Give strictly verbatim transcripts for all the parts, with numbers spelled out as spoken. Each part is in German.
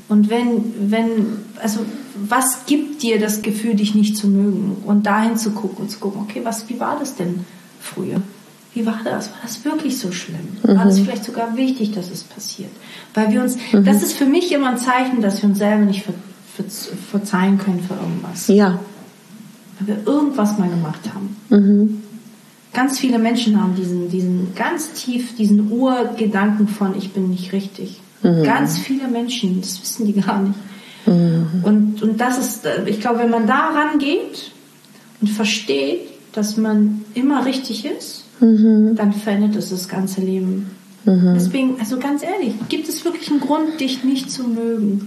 Und wenn, wenn, also was gibt dir das Gefühl, dich nicht zu mögen? Und dahin zu gucken und zu gucken, okay, was, wie war das denn früher? Wie war das? War das wirklich so schlimm? Mhm. War das vielleicht sogar wichtig, dass es passiert? Weil wir uns, mhm. das ist für mich immer ein Zeichen, dass wir uns selber nicht ver, ver, verzeihen können für irgendwas. Ja. Weil wir irgendwas mal gemacht haben. Mhm. Ganz viele Menschen haben diesen, diesen ganz tief, diesen Urgedanken von, ich bin nicht richtig. Mhm. Ganz viele Menschen, das wissen die gar nicht. Mhm. Und, und das ist, ich glaube, wenn man da rangeht und versteht, dass man immer richtig ist, mhm. dann verändert es das ganze Leben. Mhm. Deswegen, also ganz ehrlich, gibt es wirklich einen Grund, dich nicht zu mögen?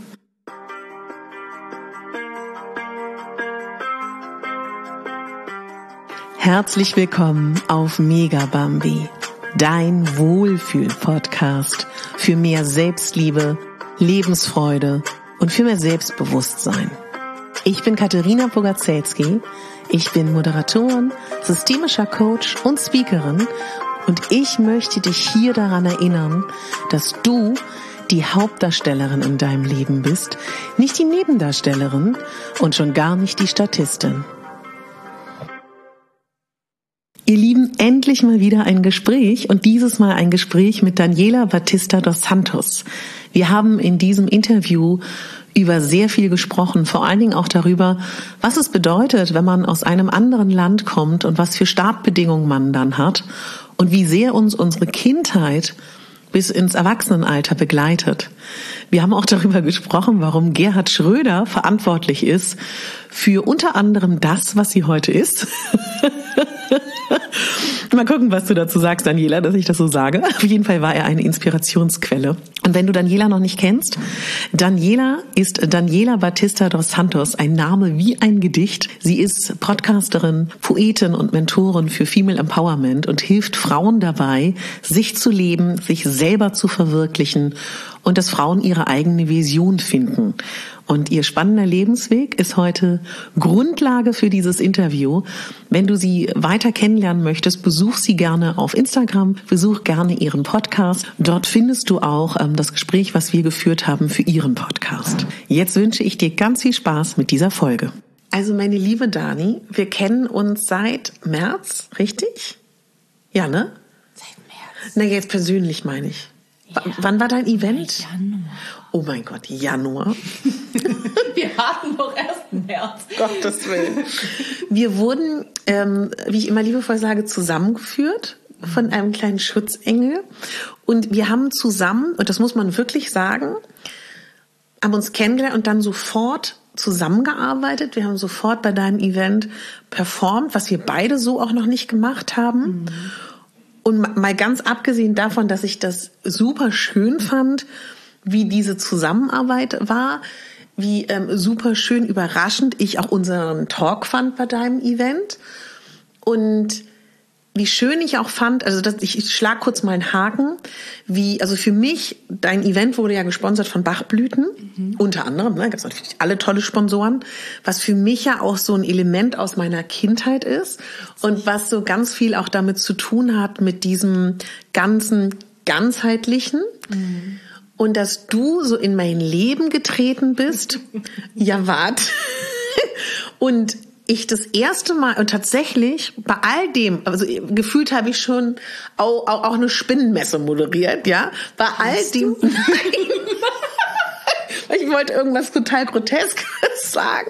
Herzlich willkommen auf Mega Bambi, dein Wohlfühl-Podcast für mehr Selbstliebe, Lebensfreude und für mehr Selbstbewusstsein. Ich bin Katharina Bogazelski, ich bin Moderatorin, systemischer Coach und Speakerin und ich möchte dich hier daran erinnern, dass du die Hauptdarstellerin in deinem Leben bist, nicht die Nebendarstellerin und schon gar nicht die Statistin. Ihr Lieben, endlich mal wieder ein Gespräch und dieses Mal ein Gespräch mit Daniela Batista dos Santos. Wir haben in diesem Interview über sehr viel gesprochen, vor allen Dingen auch darüber, was es bedeutet, wenn man aus einem anderen Land kommt und was für Startbedingungen man dann hat und wie sehr uns unsere Kindheit bis ins Erwachsenenalter begleitet. Wir haben auch darüber gesprochen, warum Gerhard Schröder verantwortlich ist für unter anderem das, was sie heute ist. Mal gucken, was du dazu sagst, Daniela, dass ich das so sage. Auf jeden Fall war er eine Inspirationsquelle. Und wenn du Daniela noch nicht kennst, Daniela ist Daniela Batista dos Santos, ein Name wie ein Gedicht. Sie ist Podcasterin, Poetin und Mentorin für Female Empowerment und hilft Frauen dabei, sich zu leben, sich selber zu verwirklichen und dass Frauen ihre eigene Vision finden. Und ihr spannender Lebensweg ist heute Grundlage für dieses Interview. Wenn du sie weiter kennenlernen möchtest, besuch sie gerne auf Instagram, besuch gerne ihren Podcast. Dort findest du auch ähm, das Gespräch, was wir geführt haben für ihren Podcast. Jetzt wünsche ich dir ganz viel Spaß mit dieser Folge. Also meine liebe Dani, wir kennen uns seit März, richtig? Ja, ne? Seit März. Na, jetzt persönlich meine ich. Ja. W- wann war dein Event? Januar. Oh mein Gott, Januar. Wir hatten doch erst März. Gottes Willen. Wir wurden, ähm, wie ich immer liebevoll sage, zusammengeführt von einem kleinen Schutzengel. Und wir haben zusammen, und das muss man wirklich sagen, haben uns kennengelernt und dann sofort zusammengearbeitet. Wir haben sofort bei deinem Event performt, was wir beide so auch noch nicht gemacht haben. Mhm. Und mal ganz abgesehen davon, dass ich das super schön fand, wie diese Zusammenarbeit war, wie ähm, super schön überraschend ich auch unseren Talk fand bei deinem Event und wie schön ich auch fand, also das, ich, ich schlag kurz mal einen Haken, wie, also für mich, dein Event wurde ja gesponsert von Bachblüten, mhm. unter anderem, ne, gibt's natürlich alle tolle Sponsoren, was für mich ja auch so ein Element aus meiner Kindheit ist und was so ganz viel auch damit zu tun hat mit diesem ganzen ganzheitlichen. Mhm. Und dass du so in mein Leben getreten bist, ja wart, und ich das erste Mal, und tatsächlich bei all dem, also gefühlt habe ich schon auch, auch, auch eine Spinnenmesse moderiert, ja, bei all dem, ich wollte irgendwas total Groteskes sagen,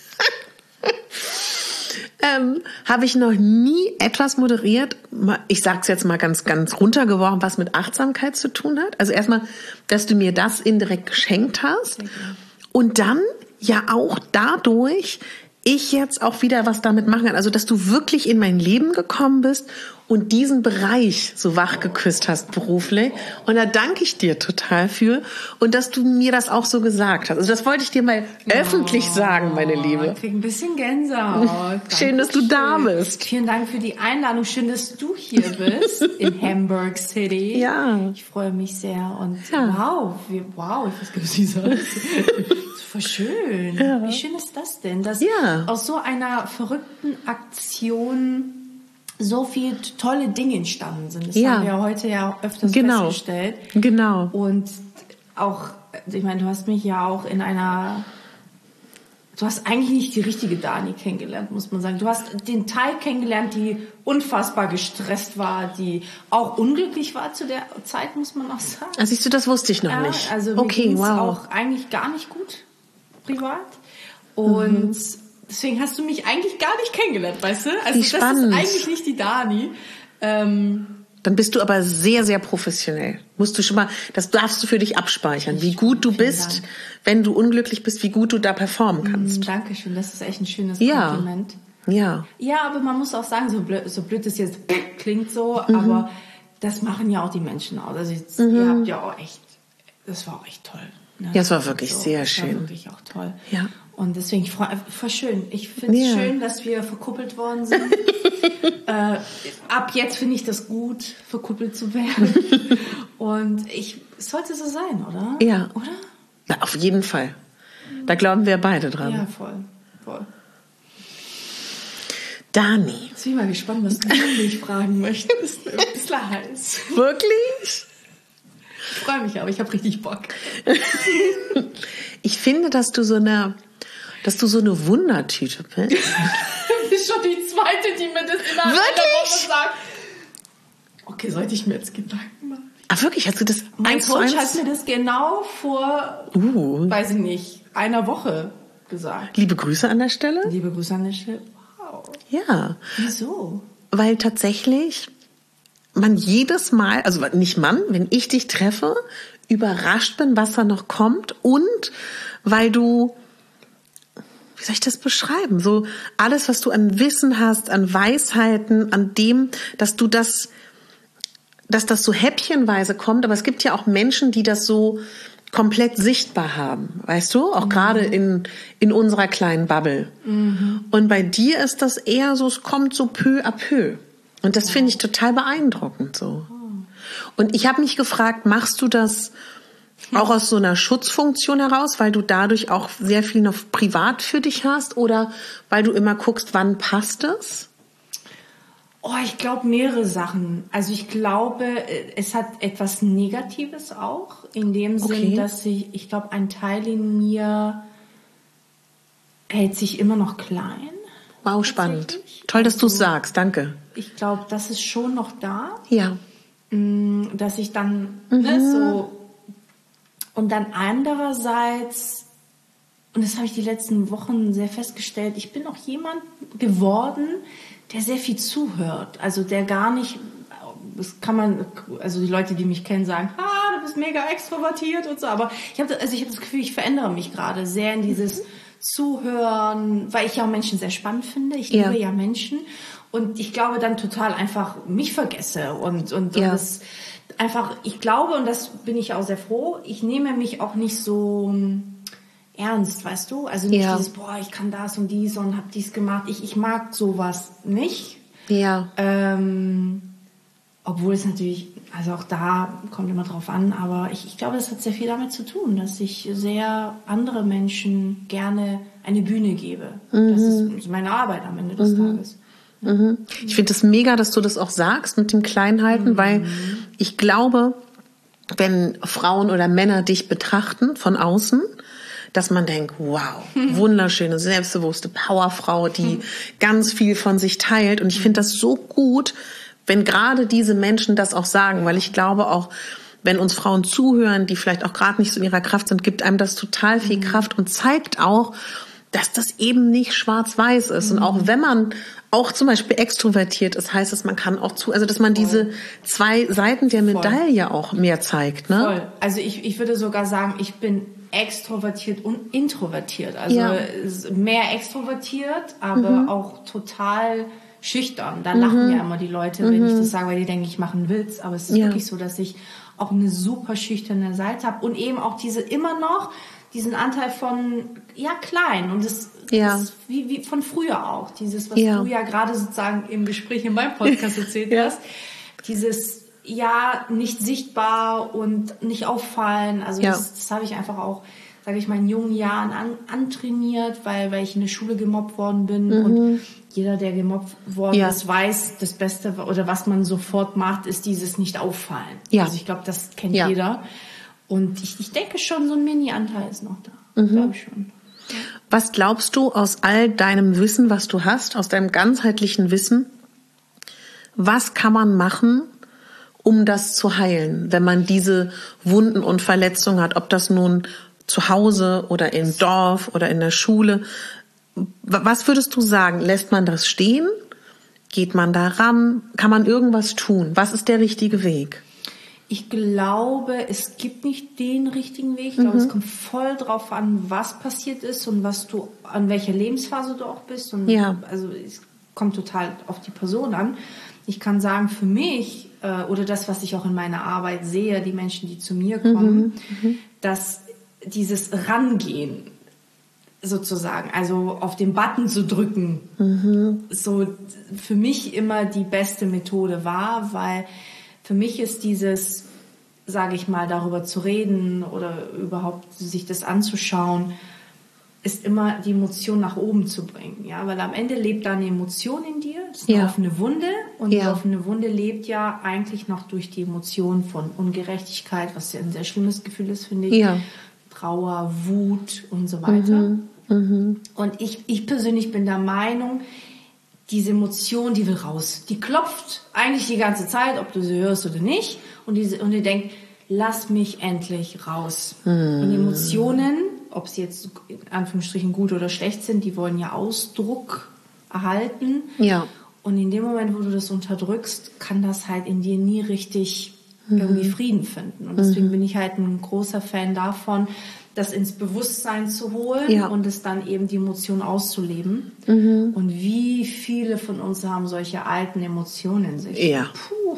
ähm, habe ich noch nie etwas moderiert, ich sag's jetzt mal ganz, ganz runtergeworfen, was mit Achtsamkeit zu tun hat. Also erstmal, dass du mir das indirekt geschenkt hast. Okay. Und dann ja auch dadurch ich jetzt auch wieder was damit machen kann. Also, dass du wirklich in mein Leben gekommen bist und diesen Bereich so wach geküsst hast beruflich. Und da danke ich dir total für. Und dass du mir das auch so gesagt hast. Also, das wollte ich dir mal oh, öffentlich sagen, meine Liebe. Ich krieg ein bisschen Gänsehaut. Schön, dass du da bist. Vielen Dank für die Einladung. Schön, dass du hier bist in Hamburg City. Ja. Ich freue mich sehr. Und ja. wow, wie, wow, ich weiß gar nicht, was ich sage. Voll schön. Ja. Wie schön ist das denn, dass ja. aus so einer verrückten Aktion so viele tolle Dinge entstanden sind. Das ja. haben wir heute ja öfters genau. festgestellt. Genau. Und auch ich meine, du hast mich ja auch in einer, du hast eigentlich nicht die richtige Dani kennengelernt, muss man sagen. Du hast den Teil kennengelernt, die unfassbar gestresst war, die auch unglücklich war zu der Zeit, muss man auch sagen. Also siehst du, das wusste ich noch ja, nicht. Also mir okay, ging's wow. auch eigentlich gar nicht gut, privat. Und mhm. deswegen hast du mich eigentlich gar nicht kennengelernt, weißt du? Also Wie spannend. Das ist eigentlich nicht die Dani. Ähm, Dann bist du aber sehr, sehr professionell. Musst du schon mal, das darfst du für dich abspeichern, wie gut du bist, Dank. Wenn du unglücklich bist, wie gut du da performen kannst. Mm, Dankeschön, das ist echt ein schönes ja. Kompliment. Ja. Ja, aber man muss auch sagen, so blöd, so blöd es jetzt klingt so, mhm. aber das machen ja auch die Menschen aus. Also jetzt, mhm. ihr habt ja auch echt, das war auch echt toll. Ne? Ja, es war wirklich so, sehr das schön. War wirklich auch toll. Ja. Und deswegen, ich freue voll schön. Ich finde es ja. schön, dass wir verkuppelt worden sind. äh, ab jetzt finde ich das gut, verkuppelt zu werden. Und ich, es sollte so sein, oder? Ja. Oder? Na, auf jeden Fall. Da glauben wir beide dran. Ja, voll. Voll. Dani. Jetzt bin ich mal gespannt, was du mich fragen möchtest. Ein bisschen heiß. Wirklich? Ich freue mich aber, ich habe richtig Bock. Ich finde, dass du so eine, dass du so eine Wundertüte bist. Du bist schon die zweite, die mir das innerhalb einer Woche sagt. Okay, sollte ich mir jetzt Gedanken machen? Ah, wirklich? Hast du das Mein eins Coach zu eins? hat mir das genau vor, uh. weiß ich nicht, einer Woche gesagt. Liebe Grüße an der Stelle. Liebe Grüße an der Stelle. Wow. Ja. Wieso? Weil tatsächlich man jedes Mal, also nicht man, wenn ich dich treffe, überrascht bin, was da noch kommt, und weil du, wie soll ich das beschreiben, so alles, was du an Wissen hast, an Weisheiten, an dem, dass du das, dass das so häppchenweise kommt, aber es gibt ja auch Menschen, die das so komplett sichtbar haben, weißt du, auch mhm. gerade in in unserer kleinen Bubble. Mhm. Und bei dir ist das eher so, es kommt so peu à peu. Und das finde ich total beeindruckend so. Und ich habe mich gefragt, machst du das auch aus so einer Schutzfunktion heraus, weil du dadurch auch sehr viel noch privat für dich hast, oder weil du immer guckst, wann passt es? Oh, ich glaube mehrere Sachen. Also ich glaube, es hat etwas Negatives auch, in dem Sinn, okay. dass ich, ich glaube, ein Teil in mir hält sich immer noch klein. Wow, spannend. Toll, dass du es sagst. Danke. Ich glaube, das ist schon noch da. Ja. Dass ich dann mhm. ne, so, und dann andererseits, und das habe ich die letzten Wochen sehr festgestellt, ich bin auch jemand geworden, der sehr viel zuhört. Also der gar nicht, das kann man, also die Leute, die mich kennen, sagen, ah, du bist mega extrovertiert und so, aber ich habe also ich habe das Gefühl, ich verändere mich gerade sehr in dieses mhm. Zuhören, weil ich ja auch Menschen sehr spannend finde. Ich liebe ja, ja Menschen. Und ich glaube dann total einfach mich vergesse. Und, und, ja. und das einfach, ich glaube, und das bin ich auch sehr froh, ich nehme mich auch nicht so ernst, weißt du? Also nicht ja. dieses, boah, ich kann das und dies und hab dies gemacht. Ich, ich mag sowas nicht. Ja. Ähm, obwohl es natürlich, also auch da kommt immer drauf an, aber ich, ich glaube, das hat sehr viel damit zu tun, dass ich sehr andere Menschen gerne eine Bühne gebe. Mhm. Das ist meine Arbeit am Ende des mhm. Tages. Mhm. Ich finde es mega, dass du das auch sagst mit dem Kleinhalten, mhm. weil ich glaube, wenn Frauen oder Männer dich betrachten von außen, dass man denkt, wow, wunderschöne, selbstbewusste Powerfrau, die mhm. ganz viel von sich teilt. Und ich finde das so gut, wenn gerade diese Menschen das auch sagen, weil ich glaube auch, wenn uns Frauen zuhören, die vielleicht auch gerade nicht so in ihrer Kraft sind, gibt einem das total viel mhm. Kraft und zeigt auch, dass das eben nicht schwarz-weiß ist. Mhm. Und auch wenn man auch zum Beispiel extrovertiert ist, heißt es, man kann auch zu, also dass man Voll. diese zwei Seiten der Medaille Voll. auch mehr zeigt. Ne? Voll. Also ich, ich würde sogar sagen, ich bin extrovertiert und introvertiert. Also ja. mehr extrovertiert, aber mhm. auch total schüchtern. Da lachen mhm. ja immer die Leute, wenn mhm. ich das sage, weil die denken, ich mache einen Witz. Aber es ist ja. wirklich so, dass ich auch eine super schüchterne Seite habe und eben auch diese immer noch diesen Anteil von, ja, klein. Und das, ja. das wie, wie von früher auch. Dieses, was ja. du ja gerade sozusagen im Gespräch in meinem Podcast erzählt ja. hast. Dieses, ja, nicht sichtbar und nicht auffallen. Also ja. das, das habe ich einfach auch, sage ich mal, in jungen Jahren an, antrainiert, weil, weil ich in der Schule gemobbt worden bin. Mhm. Und jeder, der gemobbt worden ja. ist, weiß, das Beste oder was man sofort macht, ist dieses nicht auffallen. Ja. Also ich glaube, das kennt ja. jeder. Und ich, ich denke schon, so ein Mini-Anteil ist noch da. Mhm. Glaube ich schon. Was glaubst du aus all deinem Wissen, was du hast, aus deinem ganzheitlichen Wissen, was kann man machen, um das zu heilen, wenn man diese Wunden und Verletzungen hat, ob das nun zu Hause oder im Dorf oder in der Schule? Was würdest du sagen? Lässt man das stehen? Geht man da ran? Kann man irgendwas tun? Was ist der richtige Weg? Ich glaube, es gibt nicht den richtigen Weg. Ich glaube, mhm. es kommt voll drauf an, was passiert ist und was du, an welcher Lebensphase du auch bist. Und ja. Also es kommt total auf die Person an. Ich kann sagen, für mich, äh, oder das, was ich auch in meiner Arbeit sehe, die Menschen, die zu mir kommen, mhm. dass dieses Rangehen sozusagen, also auf den Button zu drücken, mhm. so für mich immer die beste Methode war, weil für mich ist dieses, sage ich mal, darüber zu reden oder überhaupt sich das anzuschauen, ist immer die Emotion nach oben zu bringen, ja, weil am Ende lebt da eine Emotion in dir, das ist eine ja. offene Wunde und ja. die offene Wunde lebt ja eigentlich noch durch die Emotion von Ungerechtigkeit, was ja ein sehr schlimmes Gefühl ist, finde ich, ja. Trauer, Wut und so weiter. Mhm. Mhm. Und ich, ich persönlich bin der Meinung, diese Emotion, die will raus. Die klopft eigentlich die ganze Zeit, ob du sie hörst oder nicht. Und die, und die denkt, lass mich endlich raus. Mhm. Und Emotionen, ob sie jetzt in Anführungsstrichen gut oder schlecht sind, die wollen ja Ausdruck erhalten. Ja. Und in dem Moment, wo du das unterdrückst, kann das halt in dir nie richtig mhm. irgendwie Frieden finden. Und deswegen mhm. bin ich halt ein großer Fan davon, das ins Bewusstsein zu holen ja. und es dann eben die Emotion auszuleben. Mhm. Und wie viele von uns haben solche alten Emotionen in sich? Ja. Puh.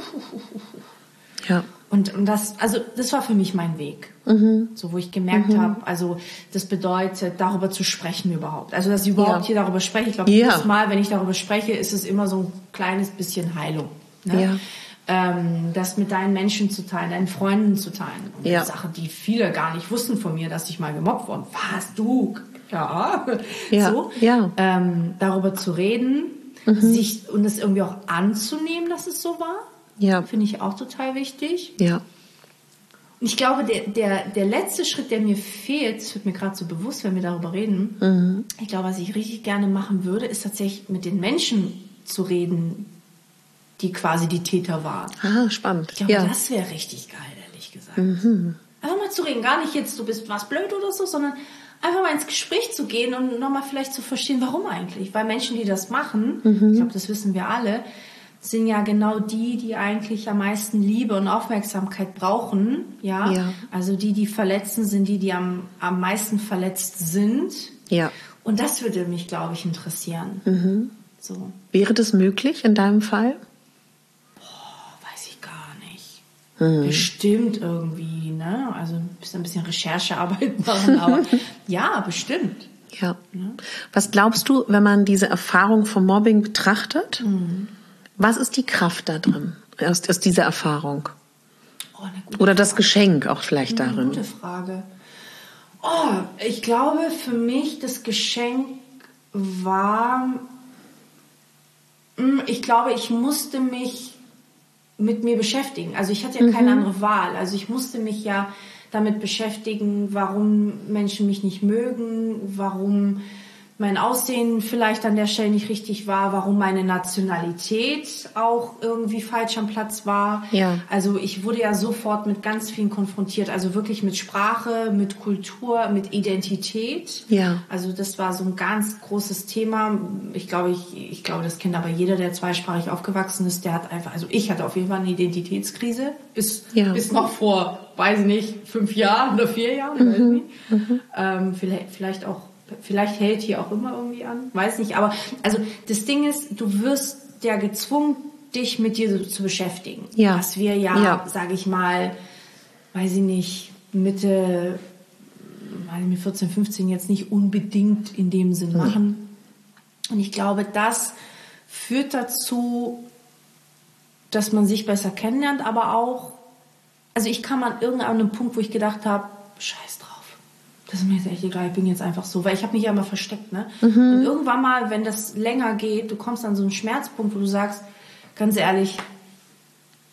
Ja. Und, und das, also das war für mich mein Weg. Mhm. So, wo ich gemerkt mhm. habe, also das bedeutet, darüber zu sprechen überhaupt. Also, dass ich überhaupt ja. hier darüber spreche. Ich glaube, ja. jedes Mal, wenn ich darüber spreche, ist es immer so ein kleines bisschen Heilung. Ne? Ja. Ähm, das mit deinen Menschen zu teilen, deinen Freunden zu teilen. Und ja. eine Sache, die viele gar nicht wussten von mir, dass ich mal gemobbt wurde. Was, du? Ja. ja. So. Ja. Ähm, darüber zu reden, mhm. sich, und es irgendwie auch anzunehmen, dass es so war. Ja. Finde ich auch total wichtig. Ja. Und ich glaube, der, der, der letzte Schritt, der mir fehlt, das wird mir gerade so bewusst, wenn wir darüber reden, mhm. ich glaube, was ich richtig gerne machen würde, ist tatsächlich mit den Menschen zu reden, die quasi die Täter waren. Ah, spannend. Ich glaube, ja. das wäre richtig geil, ehrlich gesagt. Mhm. Einfach mal zu reden, gar nicht jetzt, du bist was blöd oder so, sondern einfach mal ins Gespräch zu gehen und nochmal vielleicht zu verstehen, warum eigentlich. Weil Menschen, die das machen, mhm. ich glaube, das wissen wir alle, sind ja genau die, die eigentlich am meisten Liebe und Aufmerksamkeit brauchen. Ja, ja. Also die, die Verletzten sind, die, die am, am meisten verletzt sind. Ja. Und das würde mich, glaube ich, interessieren. Mhm. So. Wäre das möglich in deinem Fall? Weiß ich gar nicht. Mhm. Bestimmt irgendwie, ne? Also ein bisschen, ein bisschen Recherchearbeit machen, aber ja, bestimmt. Ja. ja. Was glaubst du, wenn man diese Erfahrung vom Mobbing betrachtet? Mhm. Was ist die Kraft da drin, aus, aus dieser Erfahrung? Oh, eine gute Oder das Frage. Geschenk auch vielleicht eine darin? Gute Frage. Oh, ich glaube, für mich das Geschenk war, ich glaube, ich musste mich mit mir beschäftigen. Also ich hatte ja keine mhm. andere Wahl. Also ich musste mich ja damit beschäftigen, warum Menschen mich nicht mögen, warum mein Aussehen vielleicht an der Stelle nicht richtig war, warum meine Nationalität auch irgendwie falsch am Platz war. Ja. Also ich wurde ja sofort mit ganz vielen konfrontiert, also wirklich mit Sprache, mit Kultur, mit Identität. Ja. Also das war so ein ganz großes Thema. Ich glaube, ich, ich glaube, das kennt aber jeder, der zweisprachig aufgewachsen ist, der hat einfach, also ich hatte auf jeden Fall eine Identitätskrise bis, ja. bis noch vor, weiß ich nicht, fünf Jahren oder vier Jahren, mhm. weiß nicht. Mhm. Ähm, vielleicht, vielleicht auch Vielleicht hält hier auch immer irgendwie an, weiß nicht. Aber also das Ding ist, du wirst ja gezwungen, dich mit dir so zu beschäftigen. Ja. Was wir ja, ja. sage ich mal, weiß ich nicht, Mitte, mit vierzehn, fünfzehn jetzt nicht unbedingt in dem Sinn machen. Und ich glaube, das führt dazu, dass man sich besser kennenlernt, aber auch, also ich kam an irgendeinem Punkt, wo ich gedacht habe, scheiß drauf. Das ist mir jetzt echt egal, ich bin jetzt einfach so, weil ich habe mich ja immer versteckt, ne? Mhm. Und irgendwann mal, wenn das länger geht, du kommst an so einen Schmerzpunkt, wo du sagst, ganz ehrlich,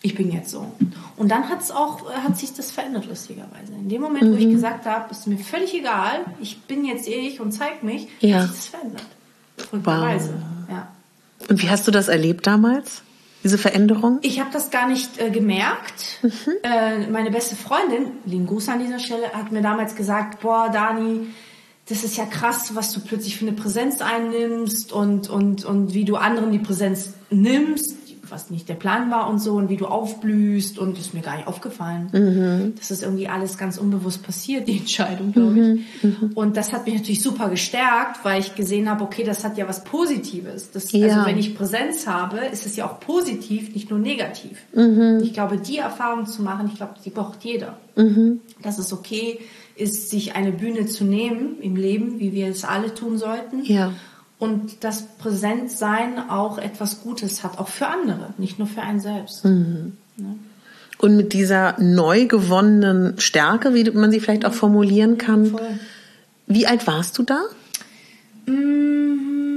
ich bin jetzt so. Und dann hat's auch, hat sich das verändert, lustigerweise. In dem Moment, mhm. wo ich gesagt habe, ist mir völlig egal, ich bin jetzt ich und zeig mich, ja. hat sich das verändert. Verrückterweise. Wow. Ja. Und wie hast du das erlebt damals? Diese Veränderung? Ich habe das gar nicht äh, gemerkt. Mhm. Äh, meine beste Freundin, lieben Gruß an dieser Stelle, hat mir damals gesagt, boah, Dani, das ist ja krass, was du plötzlich für eine Präsenz einnimmst und, und, und wie du anderen die Präsenz nimmst, was nicht der Plan war und so, und wie du aufblühst, und das ist mir gar nicht aufgefallen. Mhm. Das ist irgendwie alles ganz unbewusst passiert, die Entscheidung, glaube ich. Mhm. Und das hat mich natürlich super gestärkt, weil ich gesehen habe, okay, das hat ja was Positives. Das, ja. Also wenn ich Präsenz habe, ist es ja auch positiv, nicht nur negativ. Mhm. Ich glaube, die Erfahrung zu machen, ich glaube, die braucht jeder. Mhm. Dass es okay ist, sich eine Bühne zu nehmen im Leben, wie wir es alle tun sollten. Ja. Und das Präsentsein auch etwas Gutes hat, auch für andere, nicht nur für einen selbst. Mhm. Ja. Und mit dieser neu gewonnenen Stärke, wie man sie vielleicht auch formulieren kann. Voll. Wie alt warst du da? Mmh,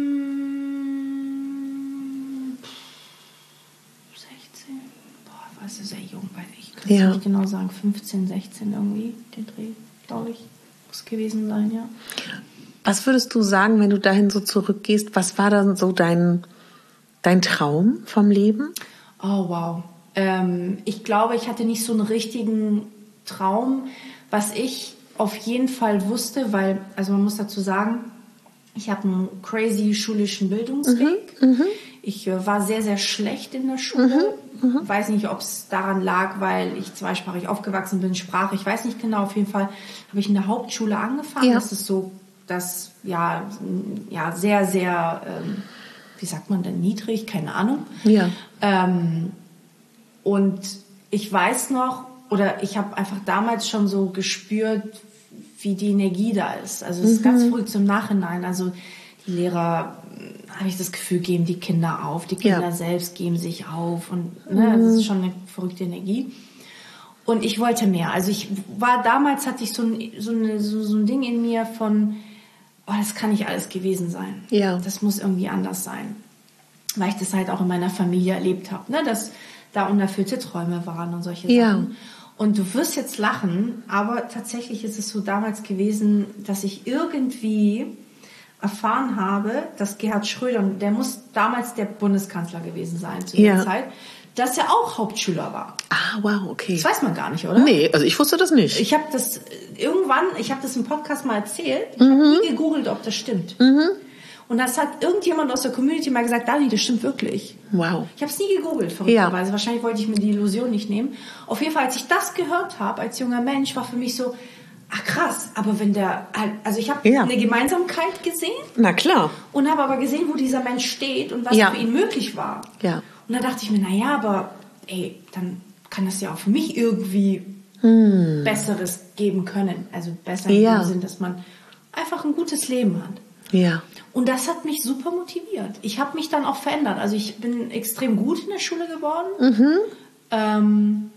sechzehn. Boah, warst du sehr jung, weiß ich. Kann ja. nicht genau sagen. fünfzehn, sechzehn irgendwie, den Dreh, glaube ich. Muss gewesen sein, ja. Was würdest du sagen, wenn du dahin so zurückgehst? Was war dann so dein, dein Traum vom Leben? Oh, wow. Ähm, ich glaube, ich hatte nicht so einen richtigen Traum. Was ich auf jeden Fall wusste, weil, also man muss dazu sagen, ich habe einen crazy schulischen Bildungsweg. Mhm, ich äh, war sehr, sehr schlecht in der Schule. Mhm, mh. Weiß nicht, ob es daran lag, weil ich zweisprachig aufgewachsen bin, Sprache. Ich weiß nicht genau. Auf jeden Fall habe ich in der Hauptschule angefangen. Ja. Das ist so das ja ja sehr sehr ähm, wie sagt man denn, niedrig, keine Ahnung. Ja. Ähm, und ich weiß noch, oder ich habe einfach damals schon so gespürt, wie die Energie da ist. Also es mhm. ist ganz früh zum Nachhinein. Also die Lehrer, habe ich das Gefühl, geben die Kinder auf. Die Kinder ja. selbst geben sich auf. Und ne, mhm. das ist schon eine verrückte Energie. Und ich wollte mehr. Also ich war damals, hatte ich so ein, so, eine, so, so ein Ding in mir von, oh, das kann nicht alles gewesen sein. Ja. Das muss irgendwie anders sein. Weil ich das halt auch in meiner Familie erlebt habe, ne? Dass da unerfüllte Träume waren und solche ja. Sachen. Und du wirst jetzt lachen, aber tatsächlich ist es so damals gewesen, dass ich irgendwie erfahren habe, dass Gerhard Schröder, der muss damals der Bundeskanzler gewesen sein zu ja. der Zeit, dass er auch Hauptschüler war. Ah, wow, okay. Das weiß man gar nicht, oder? Nee, also ich wusste das nicht. Ich habe das irgendwann, ich habe das im Podcast mal erzählt, ich mhm. habe nie gegoogelt, ob das stimmt. Mhm. Und das hat irgendjemand aus der Community mal gesagt, Dani, das stimmt wirklich. Wow. Ich habe es nie gegoogelt, verrückterweise. Ja. Wahrscheinlich wollte ich mir die Illusion nicht nehmen. Auf jeden Fall, als ich das gehört habe, als junger Mensch, war für mich so, ach krass, aber wenn der, also ich habe ja. eine Gemeinsamkeit gesehen. Na klar. Und habe aber gesehen, wo dieser Mensch steht und was ja. für ihn möglich war. Ja. Und dann dachte ich mir, na ja, aber ey, dann kann das ja auch für mich irgendwie hm. Besseres geben können. Also besser ja. im Sinn, dass man einfach ein gutes Leben hat. Ja. Und das hat mich super motiviert. Ich habe mich dann auch verändert. Also ich bin extrem gut in der Schule geworden. Mhm. Ähm,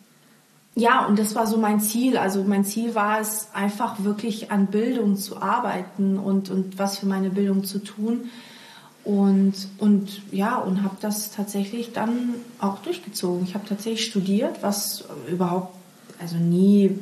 ja, und das war so mein Ziel. Also mein Ziel war es, einfach wirklich an Bildung zu arbeiten und, und was für meine Bildung zu tun. Und, und ja, und habe das tatsächlich dann auch durchgezogen. Ich habe tatsächlich studiert, was überhaupt also nie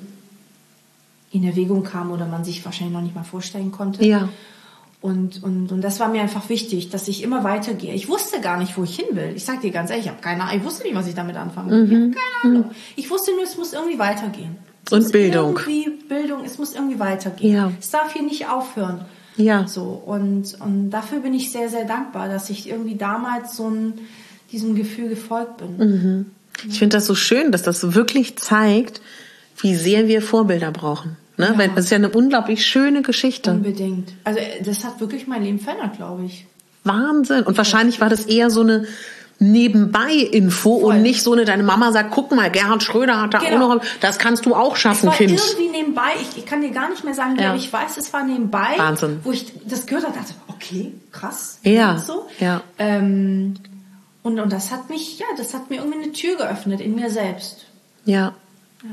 in Erwägung kam oder man sich wahrscheinlich noch nicht mal vorstellen konnte. Ja. Und, und, und das war mir einfach wichtig, dass ich immer weitergehe. Ich wusste gar nicht, wo ich hin will. Ich sag dir ganz ehrlich, ich habe keine Ahnung. Ich wusste nicht, was ich damit anfangen will. Mhm. Ich habe keine Ahnung. Ich wusste nur, es muss irgendwie weitergehen. Es und muss Bildung. Irgendwie Bildung, es muss irgendwie weitergehen. Ja. Es darf hier nicht aufhören. Ja. So, und, und dafür bin ich sehr, sehr dankbar, dass ich irgendwie damals so ein, diesem Gefühl gefolgt bin. Mhm. Ich finde das so schön, dass das wirklich zeigt, wie sehr wir Vorbilder brauchen. Ne? Ja. Weil das ist ja eine unglaublich schöne Geschichte. Unbedingt. Also das hat wirklich mein Leben verändert, glaube ich. Wahnsinn. Und wahrscheinlich war das eher so eine Nebenbei-Info Voll. Und nicht so eine, deine Mama sagt, guck mal, Gerhard Schröder hat da genau. auch noch, das kannst du auch schaffen, es war Kind. irgendwie nebenbei, ich, ich kann dir gar nicht mehr sagen, ja. aber ich weiß, es war nebenbei, Wahnsinn. Wo ich das gehört habe, dachte, okay, krass. Ja, so. ja. Ähm, und, und das hat mich, ja, das hat mir irgendwie eine Tür geöffnet in mir selbst. Ja. Ja.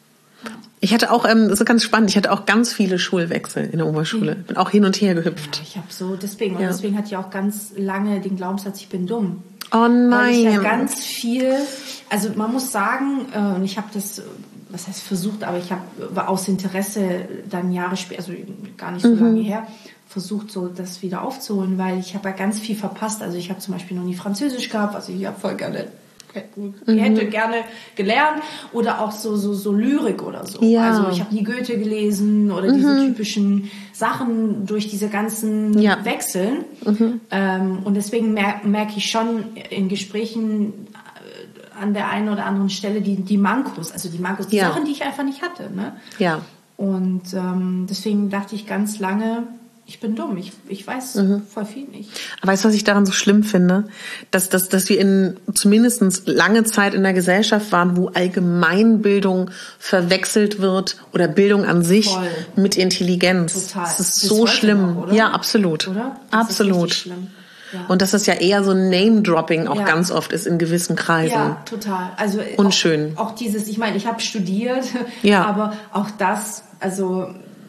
Ich hatte auch, ähm, das ist ganz spannend, ich hatte auch ganz viele Schulwechsel in der Oberschule. Mhm. Bin auch hin und her gehüpft. Ja, ich habe so, deswegen, und ja. deswegen hatte ich auch ganz lange den Glaubenssatz, ich bin dumm. Oh nein. Weil ich ja ganz viel, also man muss sagen, äh, ich habe das, was heißt versucht, aber ich habe aus Interesse dann Jahre später, also gar nicht so mhm. lange her, versucht, so das wieder aufzuholen, weil ich habe ja ganz viel verpasst. Also ich habe zum Beispiel noch nie Französisch gehabt, also ich habe voll gerne, ich hätte gerne gelernt, oder auch so so so Lyrik oder so. Ja. Also ich habe nie Goethe gelesen oder mhm. diese typischen Sachen durch diese ganzen ja. Wechseln. Mhm. Ähm, und deswegen merke merk ich schon in Gesprächen an der einen oder anderen Stelle die die Mankos, also die Mankos, die ja. Sachen, die ich einfach nicht hatte. Ne? Ja. Und ähm, deswegen dachte ich ganz lange, ich bin dumm, ich, ich weiß mhm. voll viel nicht. Aber weißt du, was ich daran so schlimm finde? Dass, dass, dass wir in zumindest lange Zeit in der Gesellschaft waren, wo Allgemeinbildung verwechselt wird oder Bildung an sich voll. Mit Intelligenz. Total. Das ist Bis so schlimm. Noch, ja, absolut. Oder? Das absolut. Ist schlimm. Ja. Und dass das ja eher so ein Name-Dropping auch ja. ganz oft ist in gewissen Kreisen. Ja, total. Also unschön. Auch, auch dieses, ich meine, ich habe studiert, ja. aber auch das, also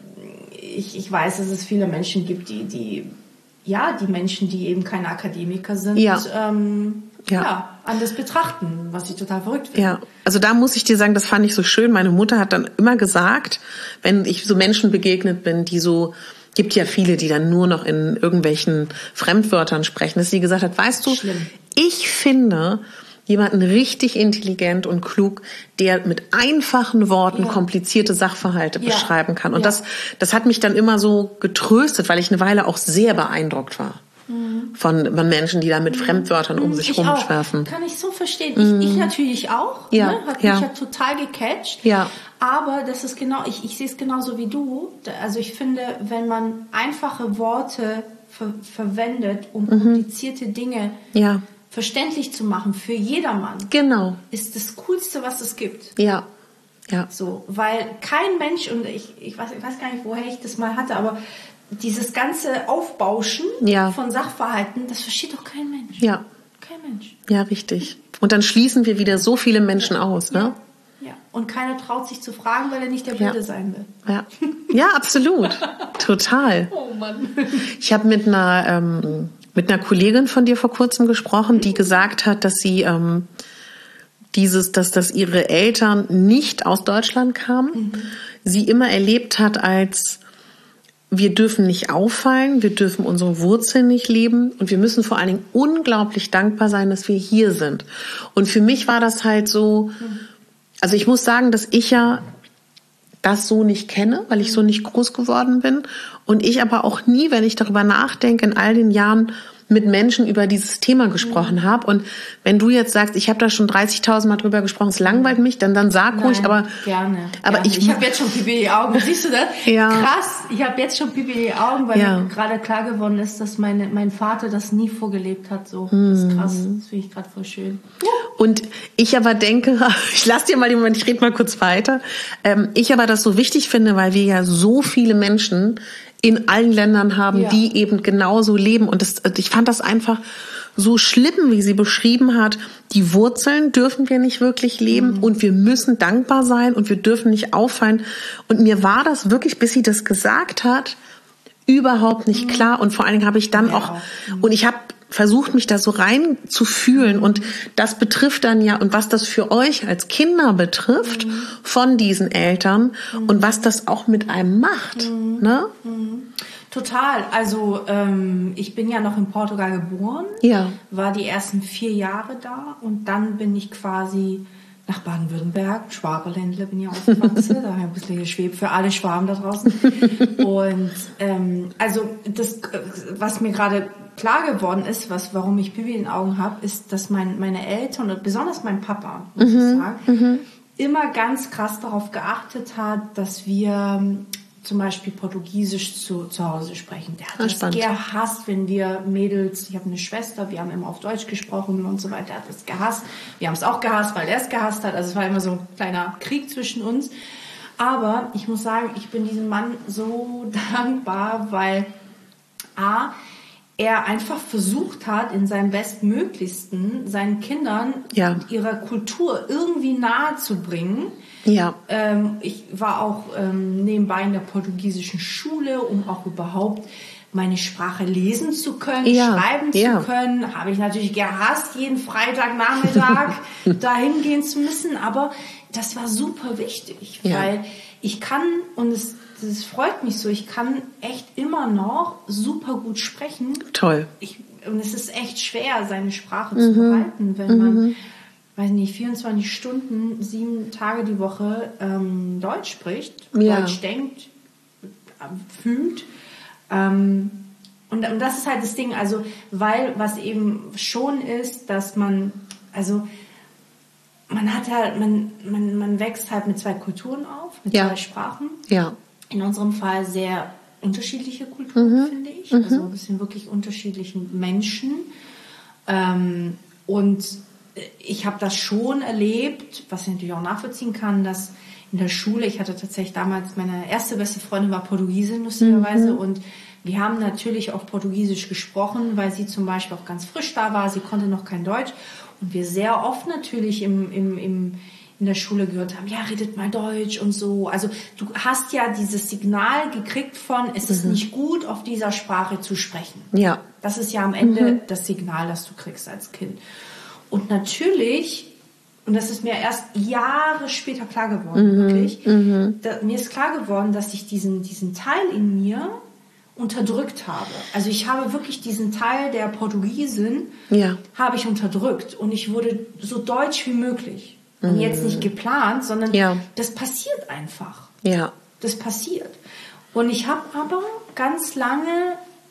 Ich, ich weiß, dass es viele Menschen gibt, die, die, ja, die Menschen, die eben keine Akademiker sind, ja. Ähm, ja. ja, anders betrachten, was ich total verrückt finde. Ja, also da muss ich dir sagen, das fand ich so schön. Meine Mutter hat dann immer gesagt, wenn ich so Menschen begegnet bin, die so, gibt ja viele, die dann nur noch in irgendwelchen Fremdwörtern sprechen, dass sie gesagt hat, weißt du, Schlimm. Ich finde jemanden richtig intelligent und klug, der mit einfachen Worten ja. komplizierte Sachverhalte ja. beschreiben kann. Und ja. das, das hat mich dann immer so getröstet, weil ich eine Weile auch sehr beeindruckt war mhm. von, von Menschen, die da mit mhm. Fremdwörtern um sich ich rumschwerfen. Auch. Kann ich so verstehen. Mhm. Ich, ich natürlich auch. Ja. Ne? Hat ja. mich ja total gecatcht. Ja. Aber das ist genau, ich, ich sehe es genauso wie du. Also ich finde, wenn man einfache Worte ver- verwendet, um mhm. komplizierte Dinge ja. verständlich zu machen für jedermann, genau, ist das Coolste, was es gibt. Ja, ja. So, weil kein Mensch, und ich, ich, weiß, ich weiß gar nicht, woher ich das mal hatte, aber dieses ganze Aufbauschen ja. von Sachverhalten, das versteht doch kein Mensch. Ja. Kein Mensch. Ja, richtig. Und dann schließen wir wieder so viele Menschen aus, ne? Ja. ja. Und keiner traut sich zu fragen, weil er nicht der Blöde ja. sein will. Ja, ja, absolut. Total. Oh Mann. Ich habe mit einer ähm, mit einer Kollegin von dir vor kurzem gesprochen, die gesagt hat, dass sie ähm, dieses, dass, dass ihre Eltern nicht aus Deutschland kamen, mhm. sie immer erlebt hat als, wir dürfen nicht auffallen, wir dürfen unsere Wurzeln nicht leben und wir müssen vor allen Dingen unglaublich dankbar sein, dass wir hier sind. Und für mich war das halt so, also ich muss sagen, dass ich ja das so nicht kenne, weil ich so nicht groß geworden bin. Und ich aber auch nie, wenn ich darüber nachdenke, in all den Jahren mit Menschen über dieses Thema gesprochen mhm. habe. Und wenn du jetzt sagst, ich habe da schon dreißigtausend Mal drüber gesprochen, es langweilt mich, dann, dann sag ruhig. Nein, aber gerne. Aber gerne. ich, ich habe jetzt schon Pipi in die Augen. Siehst du das? Ja. Krass. Ich habe jetzt schon Pipi in die Augen, weil ja. mir gerade klar geworden ist, dass meine, mein Vater das nie vorgelebt hat. So, mhm. das ist krass. Das finde ich gerade voll schön. Und ich aber denke, ich lasse dir mal den Moment, ich rede mal kurz weiter. Ähm, ich aber das so wichtig finde, weil wir ja so viele Menschen in allen Ländern haben, ja. die eben genauso leben. Und das, ich fand das einfach so schlimm, wie sie beschrieben hat. Die Wurzeln dürfen wir nicht wirklich leben mhm. und wir müssen dankbar sein und wir dürfen nicht auffallen. Und mir war das wirklich, bis sie das gesagt hat, überhaupt nicht mhm. klar. Und vor allen Dingen habe ich dann ja. auch, und ich habe versucht, mich da so rein zu fühlen. Und das betrifft dann ja, und was das für euch als Kinder betrifft, mhm. von diesen Eltern mhm. und was das auch mit einem macht. Mhm. Ne? Mhm. Total. Also ähm, ich bin ja noch in Portugal geboren, ja. war die ersten vier Jahre da und dann bin ich quasi nach Baden-Württemberg, Schwaberländle bin ich aufgewachsen, da habe ich ein bisschen geschwebt für alle Schwaben da draußen. Und ähm, also das, was mir gerade klar geworden ist, was, warum ich Pipi in den Augen habe, ist, dass mein, meine Eltern und besonders mein Papa, muss mhm, ich sagen, mhm. immer ganz krass darauf geachtet hat, dass wir zum Beispiel Portugiesisch zu, zu Hause sprechen. Der hat das spannend. gehasst, wenn wir Mädels, ich habe eine Schwester, wir haben immer auf Deutsch gesprochen und so weiter, er hat das gehasst. Wir haben es auch gehasst, weil er es gehasst hat. Also es war immer so ein kleiner Krieg zwischen uns. Aber ich muss sagen, ich bin diesem Mann so dankbar, weil A, er einfach versucht hat, in seinem Bestmöglichsten seinen Kindern ja. ihrer Kultur irgendwie nahe zu bringen. Ja. Ähm, ich war auch ähm, nebenbei in der portugiesischen Schule, um auch überhaupt meine Sprache lesen zu können, ja, schreiben ja. zu können. Habe ich natürlich gehasst, jeden Freitagnachmittag dahin gehen zu müssen. Aber das war super wichtig, ja. weil ich kann, und es, das freut mich so, ich kann echt immer noch super gut sprechen. Toll. Ich, und es ist echt schwer, seine Sprache mhm. zu behalten, wenn man, mhm. weiß nicht, vierundzwanzig Stunden, sieben Tage die Woche ähm, Deutsch spricht, ja. Deutsch denkt, fühlt. Ähm, und, und das ist halt das Ding, also, weil was eben schon ist, dass man, also, man hat halt, man, man, man wächst halt mit zwei Kulturen auf, mit ja. zwei Sprachen. Ja. In unserem Fall sehr unterschiedliche Kulturen, mhm. finde ich. Mhm. Also, wir sind wirklich unterschiedlichen Menschen. Ähm, und ich habe das schon erlebt, was ich natürlich auch nachvollziehen kann, dass in der Schule, ich hatte tatsächlich damals, meine erste beste Freundin war Portugiesin, lustigerweise, mhm. und wir haben natürlich auch Portugiesisch gesprochen, weil sie zum Beispiel auch ganz frisch da war, sie konnte noch kein Deutsch und wir sehr oft natürlich im, im, im, in der Schule gehört haben, ja, redet mal Deutsch und so. Also du hast ja dieses Signal gekriegt von, es ist mhm. nicht gut, auf dieser Sprache zu sprechen. Ja. Das ist ja am Ende mhm. das Signal, das du kriegst als Kind. Und natürlich, und das ist mir erst Jahre später klar geworden, mhm. wirklich, mhm. Da, mir ist klar geworden, dass ich diesen, diesen Teil in mir unterdrückt habe. Also ich habe wirklich diesen Teil der Portugiesin, ja. habe ich unterdrückt und ich wurde so deutsch wie möglich. Mhm. Und jetzt nicht geplant, sondern ja. das passiert einfach. Ja. Das passiert. Und ich habe aber ganz lange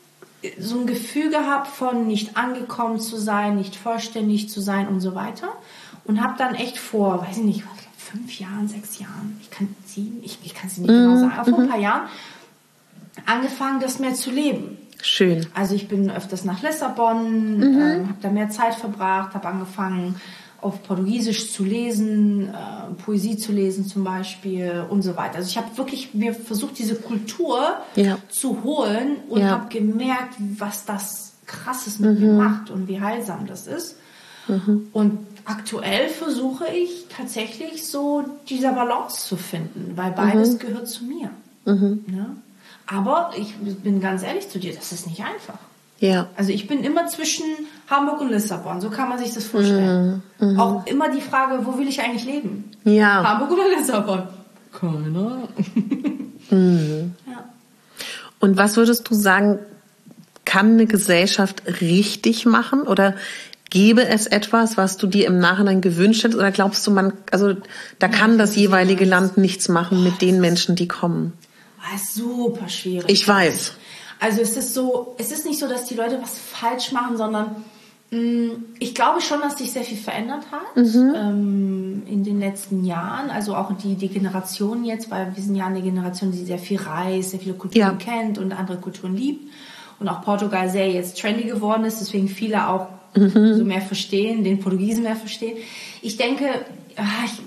so ein Gefühl gehabt von nicht angekommen zu sein, nicht vollständig zu sein und so weiter. Und habe dann echt vor, weiß ich nicht, fünf Jahren, sechs Jahren, ich kann sieben, ich, ich kann es nicht mhm. genau sagen, aber vor ein paar Jahren angefangen, das mehr zu leben. Schön. Also ich bin öfters nach Lissabon, mhm. ähm, habe da mehr Zeit verbracht, habe angefangen, auf Portugiesisch zu lesen, äh, Poesie zu lesen zum Beispiel und so weiter. Also ich habe wirklich mir versucht, diese Kultur ja. zu holen und ja. habe gemerkt, was das Krasses mit mhm. mir macht und wie heilsam das ist. Mhm. Und aktuell versuche ich tatsächlich so dieser Balance zu finden, weil beides mhm. gehört zu mir. Mhm. Ja? Aber ich bin ganz ehrlich zu dir, das ist nicht einfach. Ja. Also ich bin immer zwischen Hamburg und Lissabon, so kann man sich das vorstellen. Mhm. Auch immer die Frage, wo will ich eigentlich leben? Ja. Hamburg oder Lissabon? Keine. Mhm. Ja. Und was würdest du sagen, kann eine Gesellschaft richtig machen? Oder gäbe es etwas, was du dir im Nachhinein gewünscht hättest? Oder glaubst du, man, also da kann ja, das jeweilige Land nichts machen mit den Menschen, die kommen? Das ist super schwierig. Ich weiß. Also es ist so, es ist nicht so, dass die Leute was falsch machen, sondern mh, ich glaube schon, dass sich sehr viel verändert hat mhm. ähm, in den letzten Jahren. Also auch die, die Generation jetzt, weil wir sind ja eine Generation, die sehr viel reist, sehr viele Kulturen ja. kennt und andere Kulturen liebt. Und auch Portugal sehr jetzt trendy geworden ist, deswegen viele auch mhm. so mehr verstehen, den Portugiesen mehr verstehen. Ich denke, ich,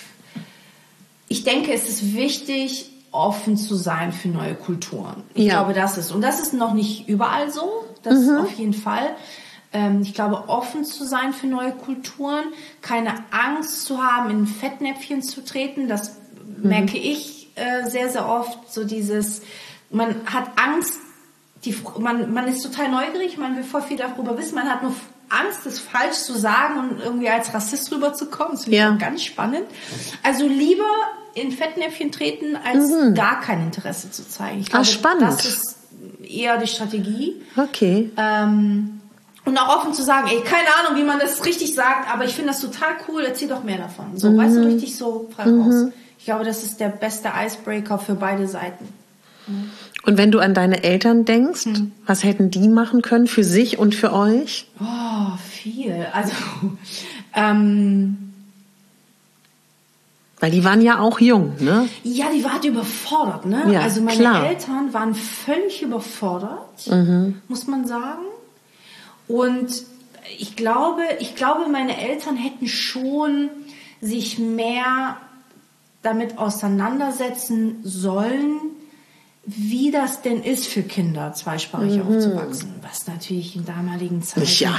ich denke, es ist wichtig, offen zu sein für neue Kulturen. Ich ja. glaube, das ist. Und das ist noch nicht überall so. Das mhm. auf jeden Fall. Ähm, ich glaube, offen zu sein für neue Kulturen, keine Angst zu haben, in ein Fettnäpfchen zu treten. Das mhm. merke ich äh, sehr, sehr oft. So dieses, man hat Angst, die, man, man ist total neugierig, man will voll viel darüber wissen, man hat nur Angst, das falsch zu sagen und irgendwie als Rassist rüberzukommen. Das finde ich ja. auch ganz spannend. Also lieber in Fettnäpfchen treten, als mhm. gar kein Interesse zu zeigen. Ich glaube, ah, spannend. Das ist eher die Strategie. Okay. Ähm, und auch offen zu sagen, ey, keine Ahnung, wie man das richtig sagt, aber ich finde das total cool, erzähl doch mehr davon. So, mhm. weißt du, richtig so frei mhm. raus. Ich glaube, das ist der beste Icebreaker für beide Seiten. Mhm. Und wenn du an deine Eltern denkst, mhm. was hätten die machen können für sich und für euch? Oh, viel. Also, ähm, weil die waren ja auch jung, ne? Ja, die waren überfordert, ne? Ja, also meine klar. Eltern waren völlig überfordert, mhm. muss man sagen. Und ich glaube, ich glaube, meine Eltern hätten schon sich mehr damit auseinandersetzen sollen, wie das denn ist für Kinder, zweisprachig mhm. aufzuwachsen. Was natürlich in damaligen Zeiten, ja.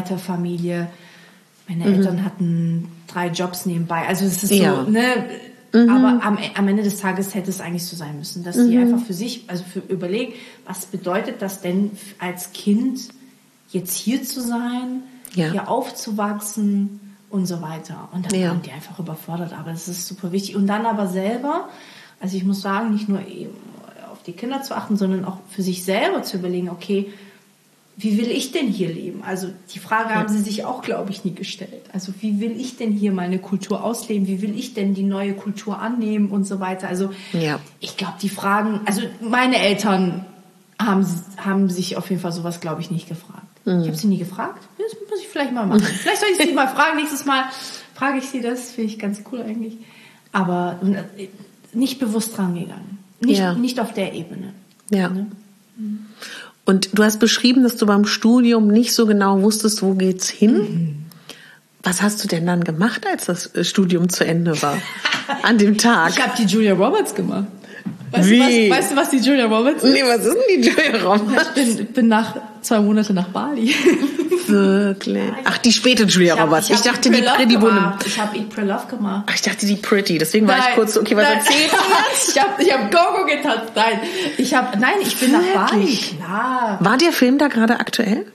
Arbeiterfamilie, meine mhm. Eltern hatten drei Jobs nebenbei. Also es ist ja. so, ne, Mhm. Aber am, am Ende des Tages hätte es eigentlich so sein müssen, dass mhm. sie einfach für sich, also für überlegt, was bedeutet das denn als Kind, jetzt hier zu sein, ja. hier aufzuwachsen und so weiter. Und dann ja. waren die einfach überfordert, aber das ist super wichtig. Und dann aber selber, also ich muss sagen, nicht nur eben auf die Kinder zu achten, sondern auch für sich selber zu überlegen, okay, wie will ich denn hier leben? Also die Frage ja. haben sie sich auch, glaube ich, nie gestellt. Also wie will ich denn hier meine Kultur ausleben? Wie will ich denn die neue Kultur annehmen und so weiter? Also ja. ich glaube, die Fragen, also meine Eltern haben, haben sich auf jeden Fall sowas, glaube ich, nicht gefragt. Mhm. Ich habe sie nie gefragt. Das muss ich vielleicht mal machen. Vielleicht soll ich sie mal fragen. Nächstes Mal frage ich sie das. Finde ich ganz cool eigentlich. Aber nicht bewusst rangegangen. Nicht, ja. nicht auf der Ebene. Ja. Ne? Mhm. Und du hast beschrieben, dass du beim Studium nicht so genau wusstest, wo geht's hin. Mhm. Was hast du denn dann gemacht, als das Studium zu Ende war? An dem Tag? Ich habe die Julia Roberts gemacht. Weißt Wie? Du, was, weißt du, was die Julia Roberts ist? Nee, was ist denn die Julia Roberts? Ich bin, bin nach zwei Monate nach Bali. Wirklich? Ach, die späte Julia ich hab, Roberts. Ich, ich dachte, die Pretty Woman. Ich habe Eat, Pray, Love gemacht. Ach, ich dachte, die Pretty. Deswegen war nein, ich kurz so, okay, was nein. erzählt du? Ich habe ich hab Go-Go getanzt. Nein, ich habe, nein, ich bin Wirklich? nach Bali. Klar. War der Film da gerade aktuell?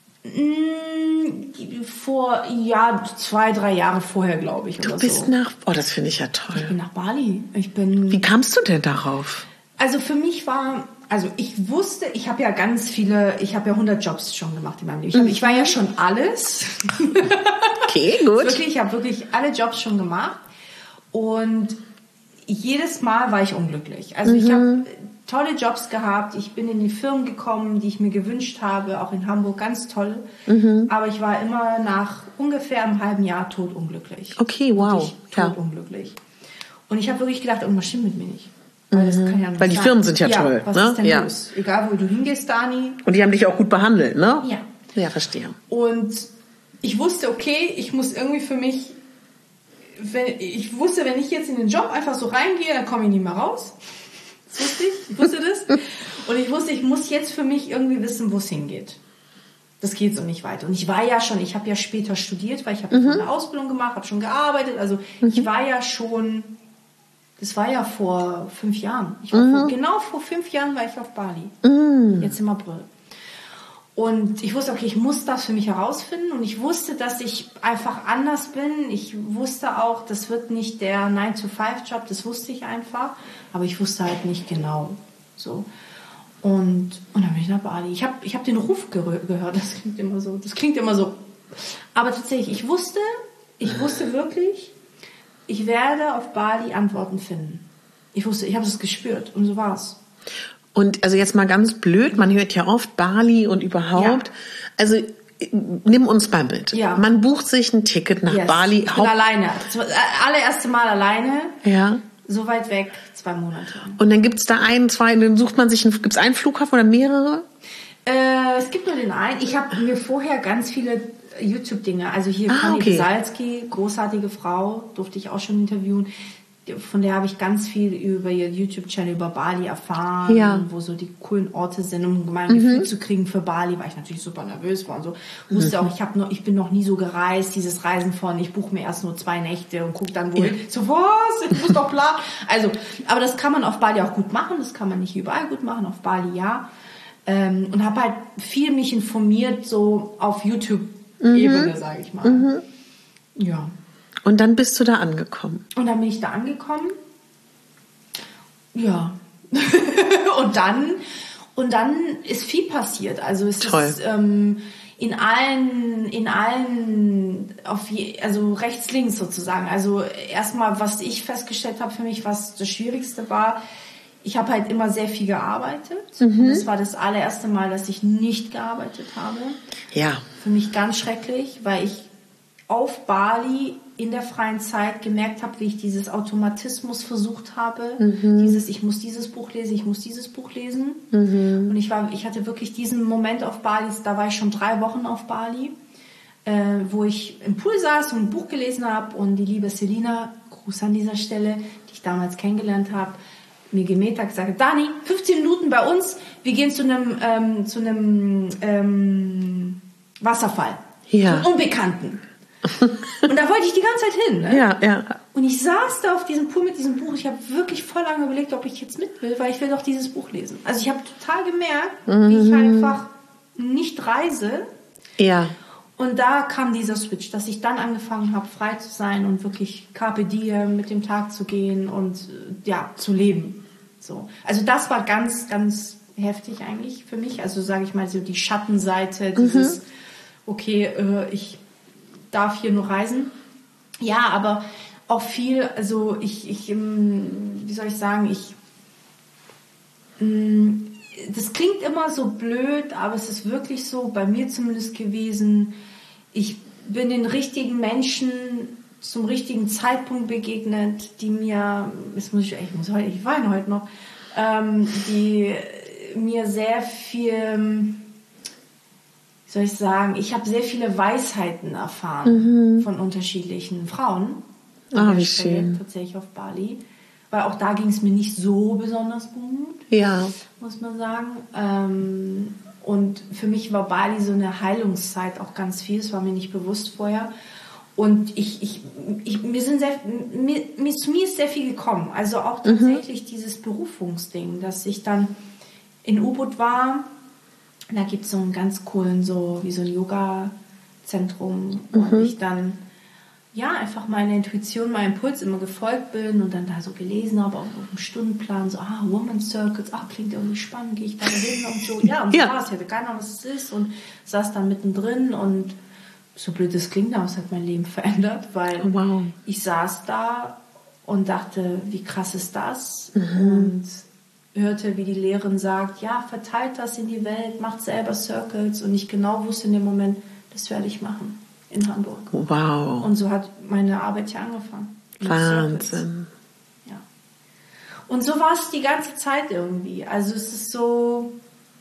Vor, ja, zwei, drei Jahre vorher, glaube ich. Du oder bist so. nach, oh, das finde ich ja toll. Ich bin nach Bali. Ich bin. Wie kamst du denn darauf? Also für mich war, also ich wusste, ich habe ja ganz viele, ich habe ja hundert Jobs schon gemacht in meinem Leben. Ich, hab, ich war ja schon alles. Okay, gut. Wirklich, ich habe wirklich alle Jobs schon gemacht. Und jedes Mal war ich unglücklich. Also mhm. ich habe tolle Jobs gehabt. Ich bin in die Firmen gekommen, die ich mir gewünscht habe, auch in Hamburg, ganz toll. Mhm. Aber ich war immer nach ungefähr einem halben Jahr totunglücklich. Okay, wow. Totunglücklich. Ja. Und ich habe wirklich gedacht, irgendwas stimmt mit mir nicht. Weil, das kann ja nicht Weil die sein. Firmen sind ja, ja toll. Was ne? ist denn ja. los? Egal, wo du hingehst, Dani. Und die haben dich auch gut behandelt, ne? Ja. Ja, verstehe. Und ich wusste, okay, ich muss irgendwie für mich, wenn, ich wusste, wenn ich jetzt in den Job einfach so reingehe, dann komme ich nicht mehr raus. Das wusste ich. Ich wusste das. Und ich wusste, ich muss jetzt für mich irgendwie wissen, wo es hingeht. Das geht so nicht weiter. Und ich war ja schon, ich habe ja später studiert, weil ich habe mhm. eine Ausbildung gemacht, habe schon gearbeitet. Also mhm. ich war ja schon... Das war ja vor fünf Jahren. Ich war mhm. vor, genau vor fünf Jahren war ich auf Bali. Mhm. Jetzt im April. Und ich wusste, okay, ich muss das für mich herausfinden. Und ich wusste, dass ich einfach anders bin. Ich wusste auch, das wird nicht der nine to five Job. Das wusste ich einfach. Aber ich wusste halt nicht genau. So. Und, und dann bin ich nach Bali. Ich habe ich hab den Ruf ge- gehört. Das klingt immer so. Das klingt immer so. Aber tatsächlich, ich wusste, ich wusste wirklich, ich werde auf Bali Antworten finden. Ich wusste, ich habe es gespürt und so war's. Und also jetzt mal ganz blöd, man hört ja oft Bali und überhaupt. Ja. Also nimm uns mal mit. Ja. Man bucht sich ein Ticket nach yes. Bali. Ich bin alleine. Das allererste Mal alleine. Ja. So weit weg, zwei Monate. Und dann gibt's da einen, zwei, dann sucht man sich einen, gibt's einen Flughafen oder mehrere? Äh, es gibt nur den einen. Ich habe mir vorher ganz viele YouTube-Dinge, also hier ah, Conny okay. Besalski, großartige Frau, durfte ich auch schon interviewen. Von der habe ich ganz viel über ihr YouTube-Channel über Bali erfahren, ja. wo so die coolen Orte sind, um mal ein mhm. Gefühl zu kriegen für Bali, war ich natürlich super nervös war und so. Wusste mhm. auch, ich habe noch, ich bin noch nie so gereist, dieses Reisen von, ich buche mir erst nur zwei Nächte und gucke dann, wo ja. ich, so was, ich muss doch planen. Also, aber das kann man auf Bali auch gut machen, das kann man nicht überall gut machen, auf Bali ja. Ähm, und habe halt viel mich informiert, so auf YouTube Ebene, mhm. sage ich mal. Mhm. Ja. Und dann bist du da angekommen. Und dann bin ich da angekommen. Ja. und dann und dann ist viel passiert. Also es Toll. ist ähm, in allen in allen auf je, also rechts links sozusagen. Also erstmal, was ich festgestellt habe für mich, was das Schwierigste war. Ich habe halt immer sehr viel gearbeitet. Mhm. Das war das allererste Mal, dass ich nicht gearbeitet habe. Ja. Für mich ganz schrecklich, weil ich auf Bali in der freien Zeit gemerkt habe, wie ich dieses Automatismus versucht habe. Mhm. Dieses, ich muss dieses Buch lesen, ich muss dieses Buch lesen. Mhm. Und ich war, ich hatte wirklich diesen Moment auf Bali, da war ich schon drei Wochen auf Bali, äh, wo ich im Pool saß und ein Buch gelesen habe und die liebe Selina, Gruß an dieser Stelle, die ich damals kennengelernt habe, mir gemäht hat, gesagt, Dani, fünfzehn Minuten bei uns, wir gehen zu einem ähm, zu einem ähm, Wasserfall, ja. zu einem Unbekannten. Und da wollte ich die ganze Zeit hin. Ne? Ja, ja. Und ich saß da auf diesem Pool mit diesem Buch. Ich habe wirklich voll lange überlegt, ob ich jetzt mit will, weil ich will doch dieses Buch lesen. Also ich habe total gemerkt, mhm. wie ich einfach nicht reise. Ja. Und da kam dieser Switch, dass ich dann angefangen habe, frei zu sein und wirklich Carpe Diem mit dem Tag zu gehen und ja, zu leben. So. Also das war ganz, ganz heftig eigentlich für mich. Also sage ich mal so die Schattenseite, dieses, mhm. okay, äh, ich darf hier nur reisen. Ja, aber auch viel, also ich, ich, wie soll ich sagen, ich, das klingt immer so blöd, aber es ist wirklich so, bei mir zumindest gewesen, ich bin den richtigen Menschen zum richtigen Zeitpunkt begegnet, die mir, jetzt muss ich, ich muss heute, ich weine heute noch, ähm, die mir sehr viel, wie soll ich sagen, ich habe sehr viele Weisheiten erfahren mhm. von unterschiedlichen Frauen. Ah, wie schön. Tatsächlich auf Bali. Weil auch da ging es mir nicht so besonders gut. Ja. Muss man sagen. Ähm, und für mich war Bali so eine Heilungszeit auch ganz viel. Das war mir nicht bewusst vorher. Und ich, ich, ich mir sind sehr, mir, mir, zu mir ist sehr viel gekommen. Also auch tatsächlich mhm. dieses Berufungsding, dass ich dann in U-Boot war. Da gibt es so einen ganz coolen, so wie so ein Yoga-Zentrum. Mhm. Und ich dann ja, einfach meiner Intuition, meinem Impuls immer gefolgt bin und dann da so gelesen habe, auch auf dem Stundenplan, so, ah, Woman Circles, ach, klingt irgendwie spannend, gehe ich da hin und so. Ja, und so ja. war es, ich hatte keine Ahnung, was es ist und saß dann mittendrin und so blöd es klingt, aber es hat mein Leben verändert, weil oh, wow. ich saß da und dachte, wie krass ist das? Mhm. Und hörte, wie die Lehrerin sagt, ja, verteilt das in die Welt, macht selber Circles und ich genau wusste in dem Moment, das werde ich machen. In Hamburg. Wow. Und so hat meine Arbeit hier angefangen. Wahnsinn. Ja. Und so war es die ganze Zeit irgendwie. Also es ist so,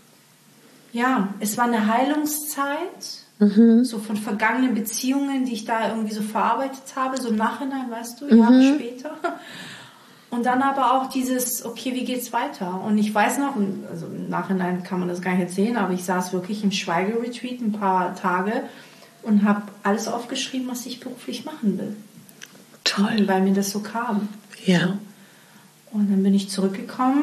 ja, es war eine Heilungszeit, mhm. so von vergangenen Beziehungen, die ich da irgendwie so verarbeitet habe, so im Nachhinein, weißt du, mhm. Jahre später. Und dann aber auch dieses, okay, wie geht's weiter? Und ich weiß noch, also im Nachhinein kann man das gar nicht erzählen, aber ich saß wirklich im Schweigeretreat ein paar Tage und habe alles aufgeschrieben, was ich beruflich machen will. Toll. Weil mir das so kam. Ja. So. Und dann bin ich zurückgekommen.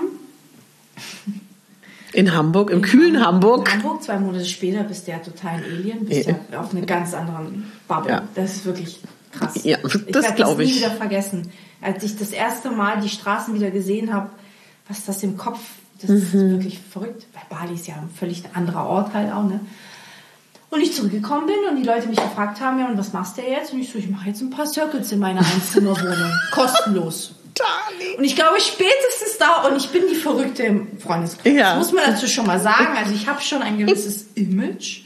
In Hamburg, im in kühlen Hamburg. Hamburg. In Hamburg, zwei Monate später bist du ja total ein Alien, bist ja, ja auf einer ganz anderen Bubble. Ja. Das ist wirklich krass. Ja, das glaube ich. Ich werde das nie wieder vergessen. Als ich das erste Mal die Straßen wieder gesehen habe, was das im Kopf, das mhm. ist wirklich verrückt. Weil Bali ist ja ein völlig anderer Ort halt auch, ne? Und ich zurückgekommen bin und die Leute mich gefragt haben, ja, und was machst du jetzt? Und ich so, ich mache jetzt ein paar Circles in meiner Einzimmerwohnung. Kostenlos. Und ich glaube, spätestens da, und ich bin die Verrückte im Freundeskreis. Ja. Das muss man dazu schon mal sagen. Also ich habe schon ein gewisses Image.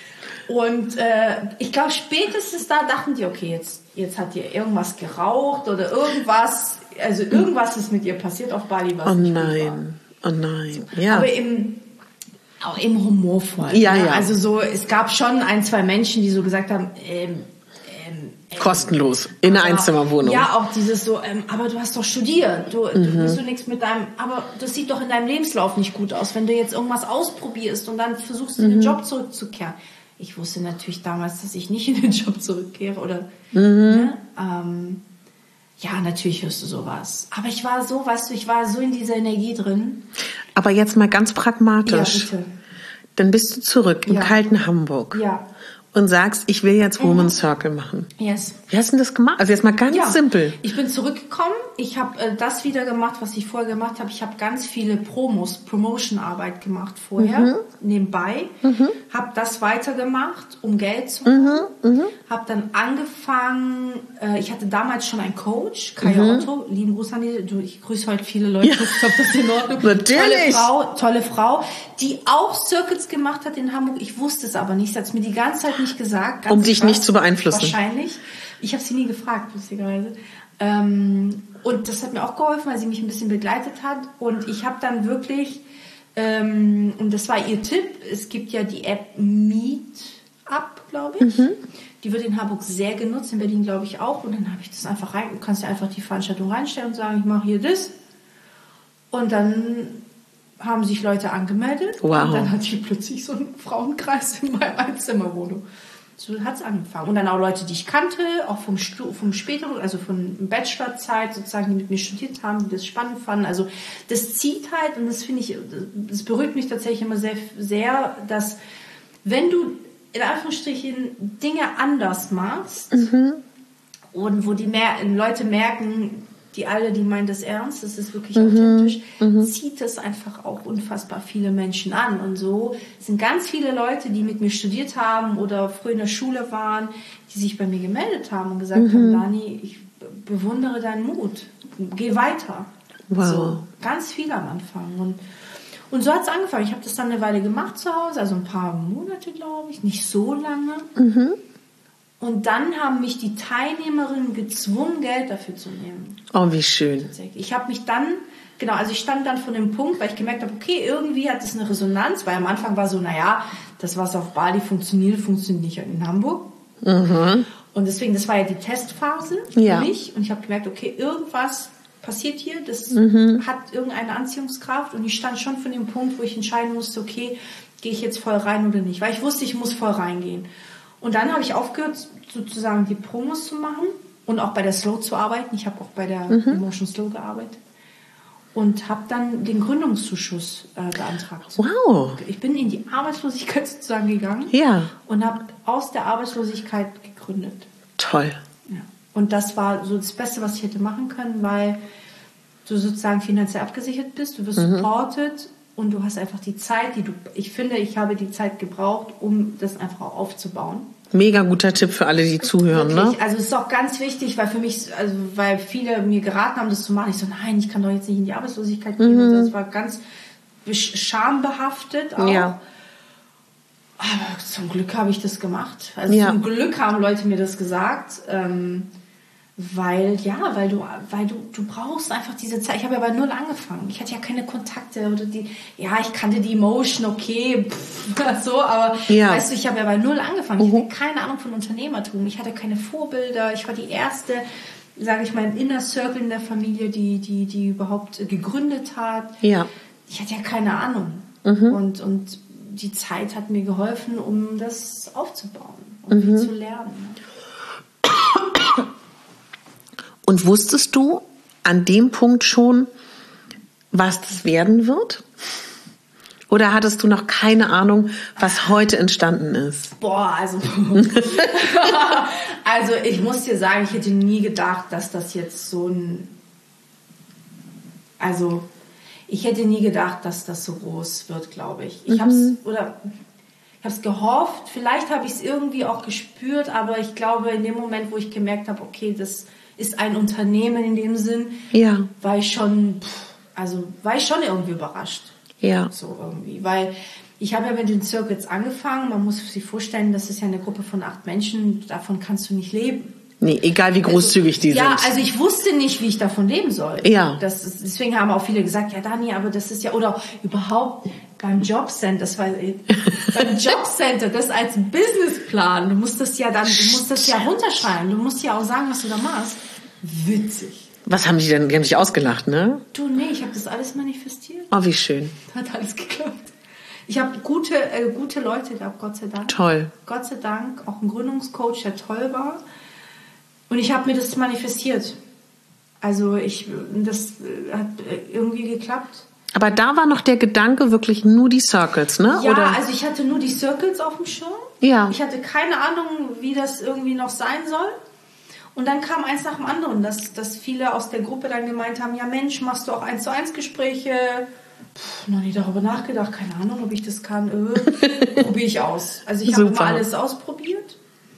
Und äh, ich glaube, spätestens da dachten die, okay, jetzt, jetzt hat ihr irgendwas geraucht oder irgendwas. Also irgendwas ist mit ihr passiert auf Bali, was oh nicht nein, gut war. Oh nein, ja. Aber im auch eben humorvoll. Ja, ne? ja. Also so, es gab schon ein, zwei Menschen, die so gesagt haben, ähm, ähm, kostenlos, in einer Einzimmerwohnung. Ja, auch dieses so, ähm, aber du hast doch studiert, du, mhm. du willst du nichts mit deinem, aber das sieht doch in deinem Lebenslauf nicht gut aus, wenn du jetzt irgendwas ausprobierst und dann versuchst, in den mhm. Job zurückzukehren. Ich wusste natürlich damals, dass ich nicht in den Job zurückkehre oder, mhm. ne? ähm, ja, natürlich hörst du sowas. Aber ich war so, weißt du, ich war so in dieser Energie drin. Aber jetzt mal ganz pragmatisch. Ja, bitte. Dann bist du zurück im ja. kalten Hamburg. Ja. Und sagst, ich will jetzt Woman Circle machen. Yes. Wie hast du denn das gemacht? Also jetzt mal ganz ja. simpel. Ich bin zurückgekommen. Ich habe äh, das wieder gemacht, was ich vorher gemacht habe. Ich habe ganz viele Promos, Promotion-Arbeit gemacht vorher, mhm. nebenbei. Mhm. Habe das weitergemacht, um Geld zu machen. Mhm. Mhm. Habe dann angefangen, äh, ich hatte damals schon einen Coach, Kaya mhm. Otto, lieben Gruß an die, du, ich grüße heute viele Leute, ja. ich hoffe, das ist in Ordnung. Natürlich. Tolle Frau, tolle Frau, die auch Circuits gemacht hat in Hamburg. Ich wusste es aber nicht, sie hat es mir die ganze Zeit nicht gesagt. Um dich krass, nicht zu beeinflussen. Wahrscheinlich. Ich habe sie nie gefragt, lustigerweise. Ähm, und das hat mir auch geholfen, weil sie mich ein bisschen begleitet hat. Und ich habe dann wirklich, ähm, und das war ihr Tipp, es gibt ja die App Meetup, glaube ich. Mhm. Die wird in Hamburg sehr genutzt, in Berlin glaube ich auch. Und dann habe ich das einfach rein, du kannst ja einfach die Veranstaltung reinstellen und sagen, ich mache hier das. Und dann haben sich Leute angemeldet. Wow. Und dann hatte ich plötzlich so einen Frauenkreis in meiner Einzimmerwohnung. so hat es angefangen. Und dann auch Leute, die ich kannte, auch vom, Stu- vom späteren, also von Bachelorzeit sozusagen, die mit mir studiert haben, die das spannend fanden. Also das zieht halt, und das finde ich, das berührt mich tatsächlich immer sehr, sehr, dass wenn du in Anführungsstrichen Dinge anders machst, mhm. und wo die mehr, Leute merken, die alle, die meinen das ernst, das ist wirklich mhm. authentisch, mhm. zieht es einfach auch unfassbar viele Menschen an. Und so sind ganz viele Leute, die mit mir studiert haben oder früher in der Schule waren, die sich bei mir gemeldet haben und gesagt mhm. haben, Dani, ich bewundere deinen Mut, geh weiter. Wow. So, ganz viel am Anfang. Und, und so hat es angefangen. Ich habe das dann eine Weile gemacht zu Hause, also ein paar Monate, glaube ich, nicht so lange. Mhm. Und dann haben mich die Teilnehmerinnen gezwungen, Geld dafür zu nehmen. Oh, wie schön. Ich habe mich dann, genau, also ich stand dann vor dem Punkt, weil ich gemerkt habe, okay, irgendwie hat das eine Resonanz, weil am Anfang war so, naja, das, was auf Bali funktioniert, funktioniert nicht in Hamburg. Mhm. Und deswegen, das war ja die Testphase für ja. mich. Und ich habe gemerkt, okay, irgendwas passiert hier, das mhm. hat irgendeine Anziehungskraft. Und ich stand schon vor dem Punkt, wo ich entscheiden musste, okay, gehe ich jetzt voll rein oder nicht. Weil ich wusste, ich muss voll reingehen. Und dann habe ich aufgehört, sozusagen die Promos zu machen und auch bei der Slow zu arbeiten. Ich habe auch bei der mhm. Emotion Slow gearbeitet und habe dann den Gründungszuschuss äh, beantragt. Wow. Ich bin in die Arbeitslosigkeit sozusagen gegangen ja. und habe aus der Arbeitslosigkeit gegründet. Toll. Ja. Und das war so das Beste, was ich hätte machen können, weil du sozusagen finanziell abgesichert bist, du wirst mhm. supported. Und du hast einfach die Zeit, die du, ich finde, ich habe die Zeit gebraucht, um das einfach auch aufzubauen. Mega guter Tipp für alle, die zuhören, Wirklich. ne? Also es ist auch ganz wichtig, weil für mich, also weil viele mir geraten haben, das zu machen. Ich so, nein, ich kann doch jetzt nicht in die Arbeitslosigkeit gehen. Mhm. Das war ganz schambehaftet auch. Ja. Aber zum Glück habe ich das gemacht. Also ja. zum Glück haben Leute mir das gesagt. Ähm, Weil, ja, weil du, weil du, du brauchst einfach diese Zeit. Ich habe ja bei null angefangen. Ich hatte ja keine Kontakte oder die, ja, ich kannte die Emotion, okay, pff, so, aber, ja. weißt du, ich habe ja bei null angefangen. Ich uh-huh. hatte keine Ahnung von Unternehmertum. Ich hatte keine Vorbilder. Ich war die erste, sage ich mal, im Inner Circle in der Familie, die, die, die überhaupt gegründet hat. Ja. Ich hatte ja keine Ahnung. Uh-huh. Und, und die Zeit hat mir geholfen, um das aufzubauen und um uh-huh. viel zu lernen. Und wusstest du an dem Punkt schon, was das werden wird? Oder hattest du noch keine Ahnung, was heute entstanden ist? Boah, also, also ich muss dir sagen, ich hätte nie gedacht, dass das jetzt so ein, also ich hätte nie gedacht, dass das so groß wird, glaube ich. Ich mhm. habe es, oder ich habe es gehofft, vielleicht habe ich es irgendwie auch gespürt, aber ich glaube, in dem Moment, wo ich gemerkt habe, okay, das ist ein Unternehmen in dem Sinn, ja. war ich schon, also war ich schon irgendwie überrascht. Ja. So irgendwie, weil ich habe ja mit den Circuits angefangen, man muss sich vorstellen, das ist ja eine Gruppe von acht Menschen, davon kannst du nicht leben. Nee, egal wie großzügig also, die ja, sind. Ja, also ich wusste nicht, wie ich davon leben soll. Ja. Das ist, deswegen haben auch viele gesagt, ja Dani, aber das ist ja, oder überhaupt beim Jobcenter, das war beim Jobcenter, das als Businessplan, du musst das ja dann, du musst das ja runterschreiben, du musst ja auch sagen, was du da machst. Witzig. Was haben die denn? Die haben dich ausgelacht, ne? Du, nee, ich habe das alles manifestiert. Oh, wie schön. Hat alles geklappt. Ich habe gute, äh, gute Leute gehabt, Gott sei Dank. Toll. Gott sei Dank, auch ein Gründungscoach, der toll war. Und ich habe mir das manifestiert. Also ich, das hat irgendwie geklappt. Aber da war noch der Gedanke wirklich nur die Circles, ne? Ja, Oder? Also ich hatte nur die Circles auf dem Schirm. Ja. Ich hatte keine Ahnung, wie das irgendwie noch sein soll. Und dann kam eins nach dem anderen, dass, dass viele aus der Gruppe dann gemeint haben, ja Mensch, machst du auch eins zu eins Gespräche? Puh, noch nie darüber nachgedacht, keine Ahnung, ob ich das kann. Äh, probiere ich aus. Also ich habe immer alles ausprobiert.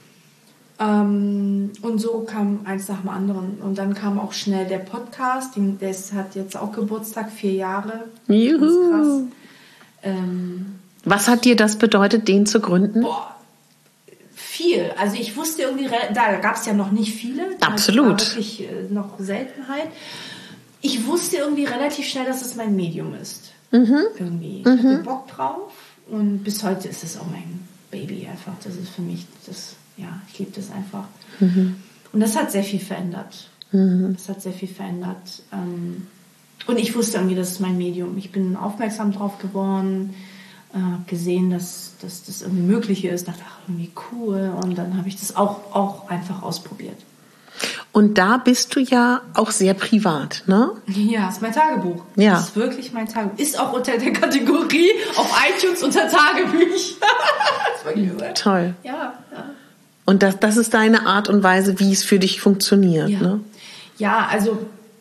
Ähm, und so kam eins nach dem anderen. Und dann kam auch schnell der Podcast, den, der hat jetzt auch Geburtstag, vier Jahre. Juhu. Das ist krass. Ähm, Was hat dir das bedeutet, den zu gründen? Boah. Viel. Also ich wusste irgendwie, da gab es ja noch nicht viele. Absolut. Das war wirklich äh, noch Seltenheit. Ich wusste irgendwie relativ schnell, dass es mein Medium ist. Mhm. Irgendwie. Ich mhm. hatte Bock drauf und bis heute ist es auch mein Baby einfach. Das ist für mich, das, ja, ich liebe das einfach. Mhm. Und das hat sehr viel verändert. Mhm. Das hat sehr viel verändert. Und ich wusste irgendwie, das ist mein Medium. Ich bin aufmerksam drauf geworden. äh, gesehen, dass, dass das irgendwie möglich ist. Dachte, ach, irgendwie cool. Und dann habe ich das auch, auch einfach ausprobiert. Und da bist du ja auch sehr privat, ne? Ja, ist mein Tagebuch. Ja. Das ist wirklich mein Tagebuch. Ist auch unter der Kategorie auf iTunes unter Tagebücher. Das ist wirklich so. Toll. Ja, ja. Und das, das ist deine Art und Weise, wie es für dich funktioniert, ja. ne? Ja, also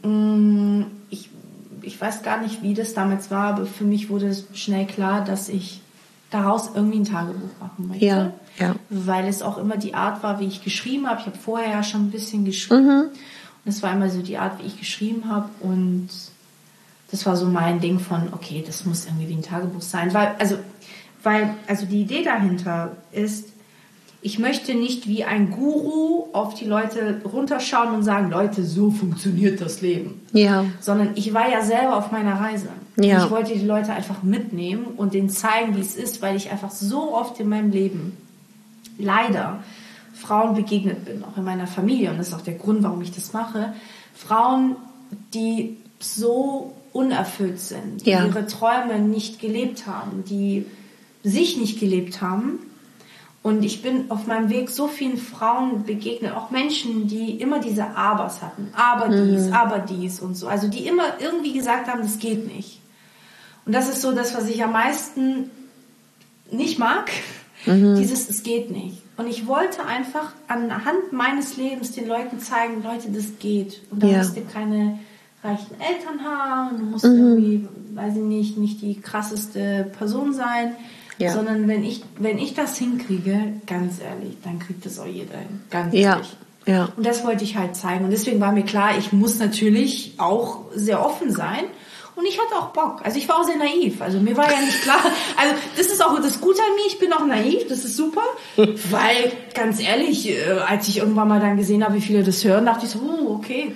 mh, ich, ich weiß gar nicht, wie das damals war, aber für mich wurde es schnell klar, dass ich daraus irgendwie ein Tagebuch machen möchte. Ja, ja. Weil es auch immer die Art war, wie ich geschrieben habe. Ich habe vorher ja schon ein bisschen geschrieben. Mhm. Und es war immer so die Art, wie ich geschrieben habe. Und das war so mein Ding von, okay, das muss irgendwie wie ein Tagebuch sein. Weil, also, weil, also die Idee dahinter ist, ich möchte nicht wie ein Guru auf die Leute runterschauen und sagen, Leute, so funktioniert das Leben. Ja. Sondern ich war ja selber auf meiner Reise. Ja. Ich wollte die Leute einfach mitnehmen und denen zeigen, wie es ist, weil ich einfach so oft in meinem Leben leider Frauen begegnet bin, auch in meiner Familie. Und das ist auch der Grund, warum ich das mache. Frauen, die so unerfüllt sind, die ja. ihre Träume nicht gelebt haben, die sich nicht gelebt haben. Und ich bin auf meinem Weg so vielen Frauen begegnet, auch Menschen, die immer diese Abers hatten. Aber dies, mhm. aber dies und so. Also die immer irgendwie gesagt haben, das geht nicht. Und das ist so das, was ich am meisten nicht mag. Mhm. Dieses, es geht nicht. Und ich wollte einfach anhand meines Lebens den Leuten zeigen, Leute, das geht. Und da ja. musst du keine reichen Eltern haben, du musst mhm. irgendwie, weiß ich nicht, nicht die krasseste Person sein. Ja. Sondern wenn ich, wenn ich das hinkriege, ganz ehrlich, dann kriegt das auch jeder hin. Ganz ja. ehrlich. Ja. Und das wollte ich halt zeigen. Und deswegen war mir klar, ich muss natürlich auch sehr offen sein. Und ich hatte auch Bock. Also ich war auch sehr naiv. Also mir war ja nicht klar. Also das ist auch das Gute an mir. Ich bin auch naiv. Das ist super. Weil, ganz ehrlich, als ich irgendwann mal dann gesehen habe, wie viele das hören, dachte ich so, oh, okay.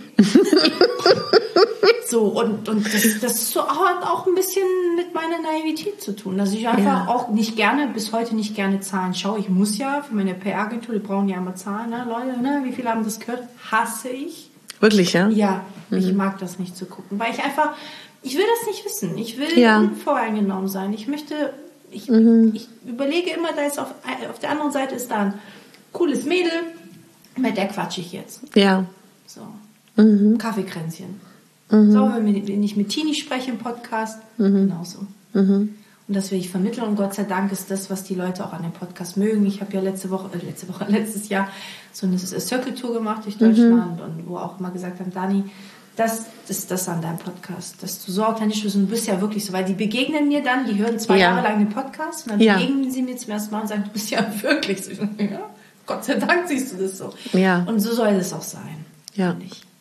So, und, und das, das so hat auch ein bisschen mit meiner Naivität zu tun. Dass ich einfach ja. auch nicht gerne, bis heute nicht gerne Zahlen schaue. Ich muss ja für meine P R-Agentur, die brauchen ja immer Zahlen, ne? Leute, ne? Wie viele haben das gehört? Hasse ich. Wirklich, ja? Ja, mhm. ich mag das nicht zu gucken. Weil ich einfach, ich will das nicht wissen. Ich will ja. unvoreingenommen sein. Ich möchte, ich, mhm. ich überlege immer, da ist auf, auf der anderen Seite ist da ein cooles Mädel, mit der quatsche ich jetzt. Ja. So. Mhm. Kaffeekränzchen. Mhm. So, wenn ich mit Tini spreche im Podcast, mhm. genauso. Mhm. Und das will ich vermitteln. Und Gott sei Dank ist das, was die Leute auch an dem Podcast mögen. Ich habe ja letzte Woche, äh, letzte Woche, letztes Jahr so eine Circle-Tour gemacht durch Deutschland, mhm. und wo auch immer gesagt haben, Dani, das ist das an deinem Podcast, dass du so authentisch bist. Und du bist ja wirklich so, weil die begegnen mir dann, die hören zwei ja. Jahre lang den Podcast und dann ja. begegnen sie mir zum ersten Mal und sagen, du bist ja wirklich so. Ja, Gott sei Dank siehst du das so. Ja. Und so soll es auch sein. Ja.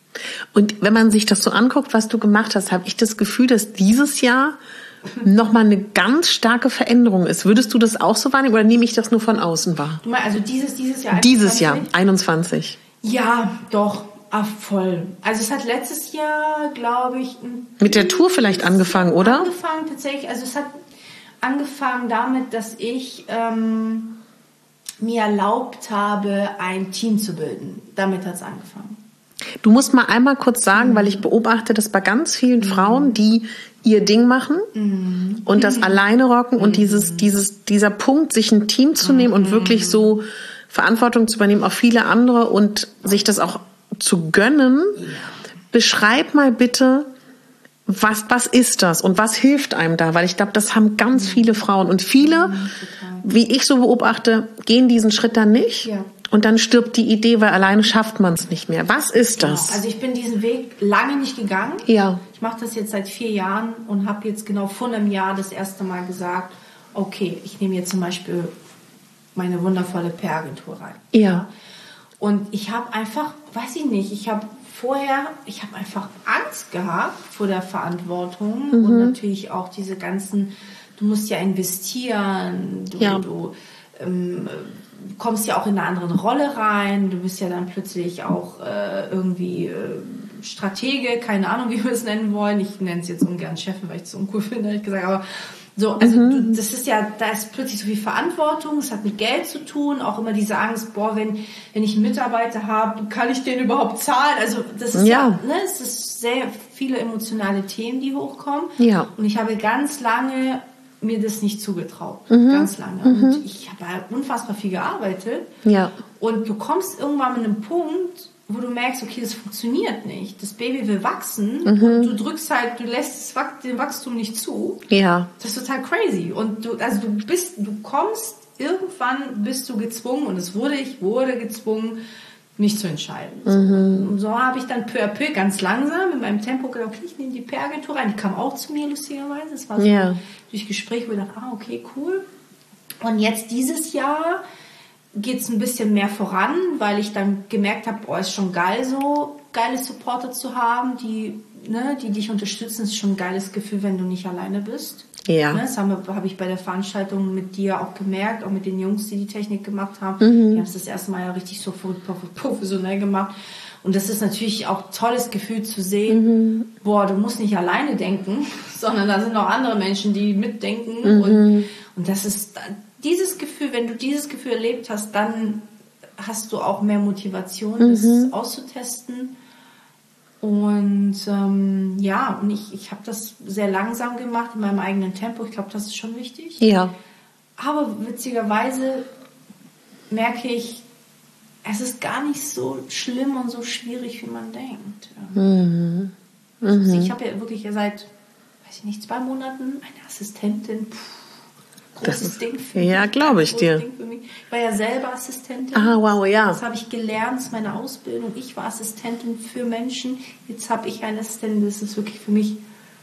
Und wenn man sich das so anguckt, was du gemacht hast, habe ich das Gefühl, dass dieses Jahr nochmal eine ganz starke Veränderung ist. Würdest du das auch so wahrnehmen oder nehme ich das nur von außen wahr? Du meinst also dieses, dieses Jahr? Dieses Jahr, einundzwanzig. Ja, doch. Ah, voll. Also es hat letztes Jahr, glaube ich... Mit der Tour vielleicht angefangen, oder? Angefangen tatsächlich. Also es hat angefangen damit, dass ich ähm, mir erlaubt habe, ein Team zu bilden. Damit hat es angefangen. Du musst mal einmal kurz sagen, mhm. weil ich beobachte das bei ganz vielen mhm. Frauen, die ihr Ding machen mhm. und das mhm. alleine rocken und mhm. dieses, dieses, dieser Punkt, sich ein Team zu nehmen mhm. und wirklich so Verantwortung zu übernehmen auf viele andere und sich das auch zu gönnen. Ja. Beschreib mal bitte, was, was ist das und was hilft einem da? Weil ich glaube, das haben ganz mhm. viele Frauen und viele, mhm, wie ich so beobachte, gehen diesen Schritt dann nicht. Ja. Und dann stirbt die Idee, weil alleine schafft man es nicht mehr. Was ist das? Genau. Also ich bin diesen Weg lange nicht gegangen. Ja. Ich mache das jetzt seit vier Jahren und habe jetzt genau vor einem Jahr das erste Mal gesagt, okay, ich nehme jetzt zum Beispiel meine wundervolle P R-Agentur rein. Ja. Und ich habe einfach, weiß ich nicht, ich habe vorher, ich habe einfach Angst gehabt vor der Verantwortung mhm. und natürlich auch diese ganzen, du musst ja investieren, du, ja. du ähm, kommst ja auch in eine andere Rolle rein, du bist ja dann plötzlich auch äh, irgendwie äh, Stratege, keine Ahnung, wie wir es nennen wollen. Ich nenne es jetzt ungern Chefin, weil ich es so uncool finde, ehrlich gesagt, aber so, also mhm. du, das ist ja, da ist plötzlich so viel Verantwortung, es hat mit Geld zu tun, auch immer diese Angst, boah, wenn, wenn ich einen Mitarbeiter habe, kann ich den überhaupt zahlen? Also das ist ja, ja ne, es ist sehr viele emotionale Themen, die hochkommen. Ja. Und ich habe ganz lange mir das nicht zugetraut, mhm. ganz lange. Mhm. Und ich habe halt unfassbar viel gearbeitet. Ja. Und du kommst irgendwann an einen Punkt, wo du merkst, okay, das funktioniert nicht. Das Baby will wachsen mhm. und du drückst halt, du lässt den Wachstum nicht zu. Ja. Das ist total crazy. Und du, also du bist, du kommst, irgendwann bist du gezwungen, und es wurde, ich wurde gezwungen, mich zu entscheiden. Mhm. Und so habe ich dann peu à peu ganz langsam in meinem Tempo gedacht, okay, ich nehme die P R-Agentur rein. Die kam auch zu mir, lustigerweise. Es war so ja. durch Gespräche, wo ich dachte, ah, okay, cool. Und jetzt dieses Jahr geht es ein bisschen mehr voran, weil ich dann gemerkt habe, oh, ist schon geil, so geile Supporter zu haben, die, ne, die dich unterstützen. Es ist schon ein geiles Gefühl, wenn du nicht alleine bist. Ja. Ne, das habe hab ich bei der Veranstaltung mit dir auch gemerkt, auch mit den Jungs, die die Technik gemacht haben. Mhm. Die haben es das erste Mal ja richtig so professionell gemacht. Und das ist natürlich auch ein tolles Gefühl zu sehen, mhm. boah, du musst nicht alleine denken, sondern da sind noch andere Menschen, die mitdenken. Mhm. Und, und das ist dieses Gefühl, wenn du dieses Gefühl erlebt hast, dann hast du auch mehr Motivation, mhm. das auszutesten. Und ähm, ja, und ich, ich habe das sehr langsam gemacht, in meinem eigenen Tempo. Ich glaube, das ist schon wichtig. Ja. Aber witzigerweise merke ich, es ist gar nicht so schlimm und so schwierig, wie man denkt. Mhm. Mhm. Also ich habe ja wirklich seit, weiß ich nicht, zwei Monaten eine Assistentin. Puh, großes das ist, Ding für mich. Ja, glaube ich dir. Ding für mich. Ich war ja selber Assistentin. Ah, wow, ja. Das habe ich gelernt, das ist meine Ausbildung. Ich war Assistentin für Menschen. Jetzt habe ich eine Assistentin, das ist wirklich für mich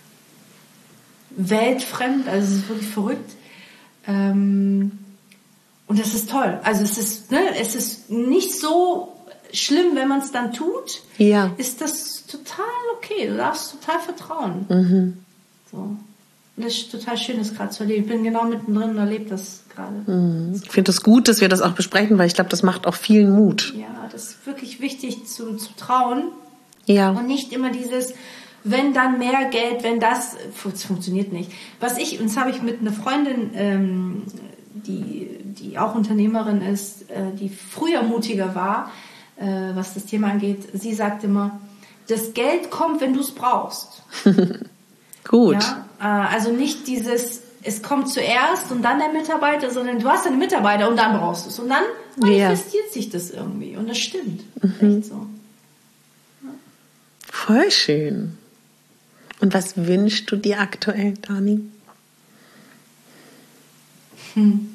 weltfremd, also es ist wirklich verrückt. Ähm, und das ist toll. Also es ist, ne, es ist nicht so schlimm, wenn man es dann tut. Ja. Ist das total okay. Du darfst total vertrauen. Mhm. So. Und das ist total schön, das gerade zu erleben. Ich bin genau mittendrin und erlebe das gerade. Ich finde es gut, dass wir das auch besprechen, weil ich glaube, das macht auch vielen Mut. Ja, das ist wirklich wichtig zu, zu trauen. Ja. Und nicht immer dieses, wenn dann mehr Geld, wenn das, das funktioniert nicht. Was ich, und das habe ich mit einer Freundin, ähm, die, die auch Unternehmerin ist, äh, die früher mutiger war, äh, was das Thema angeht. Sie sagt immer, das Geld kommt, wenn du es brauchst. Gut. Ja, äh, also nicht dieses, es kommt zuerst und dann der Mitarbeiter, sondern du hast einen Mitarbeiter und dann brauchst du es. Und dann manifestiert ja. sich das irgendwie. Und das stimmt. Mhm. Echt so. Ja. Voll schön. Und was wünschst du dir aktuell, Dani? Hm.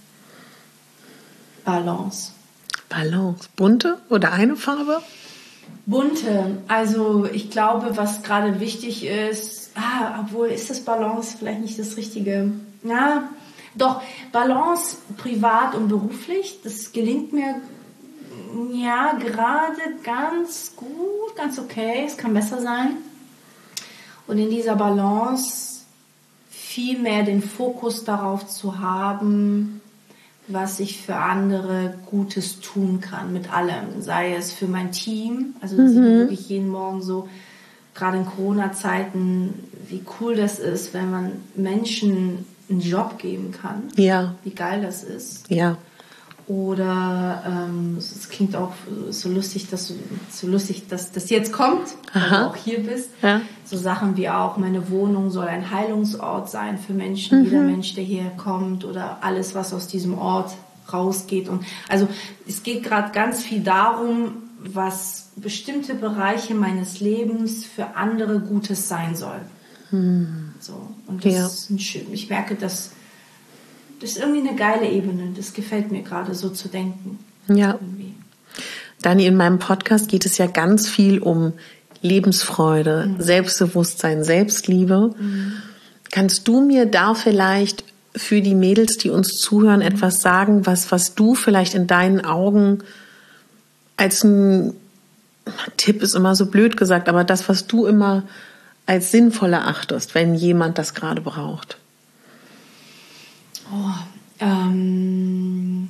Balance. Balance. Bunte oder eine Farbe? Bunte. Also ich glaube, was gerade wichtig ist, ah, obwohl ist das Balance vielleicht nicht das Richtige. Ja, doch, Balance privat und beruflich, das gelingt mir ja gerade ganz gut, ganz okay. Es kann besser sein. Und in dieser Balance viel mehr den Fokus darauf zu haben, was ich für andere Gutes tun kann mit allem. Sei es für mein Team, also dass mhm. ich wirklich jeden Morgen so, gerade in Corona-Zeiten, wie cool das ist, wenn man Menschen einen Job geben kann. Ja. Wie geil das ist. Ja. Oder ähm, es klingt auch so lustig, dass du, so lustig, dass das jetzt kommt, weil du auch hier bist. Ja. So Sachen wie auch, meine Wohnung soll ein Heilungsort sein für Menschen, mhm. jeder Mensch, der hier kommt, oder alles, was aus diesem Ort rausgeht. Und also es geht gerade ganz viel darum, was bestimmte Bereiche meines Lebens für andere Gutes sein soll. Mhm. So. Und das ja. ist ein schön. Ich merke, dass das ist irgendwie eine geile Ebene. Das gefällt mir gerade, so zu denken. Ja. Irgendwie. Dani, in meinem Podcast geht es ja ganz viel um Lebensfreude, mhm. Selbstbewusstsein, Selbstliebe. Mhm. Kannst du mir da vielleicht für die Mädels, die uns zuhören, mhm. etwas sagen, was, was du vielleicht in deinen Augen als ein Tipp ist immer so blöd gesagt, aber das, was du immer als sinnvoll erachtest, wenn jemand das gerade braucht? Oh, ähm,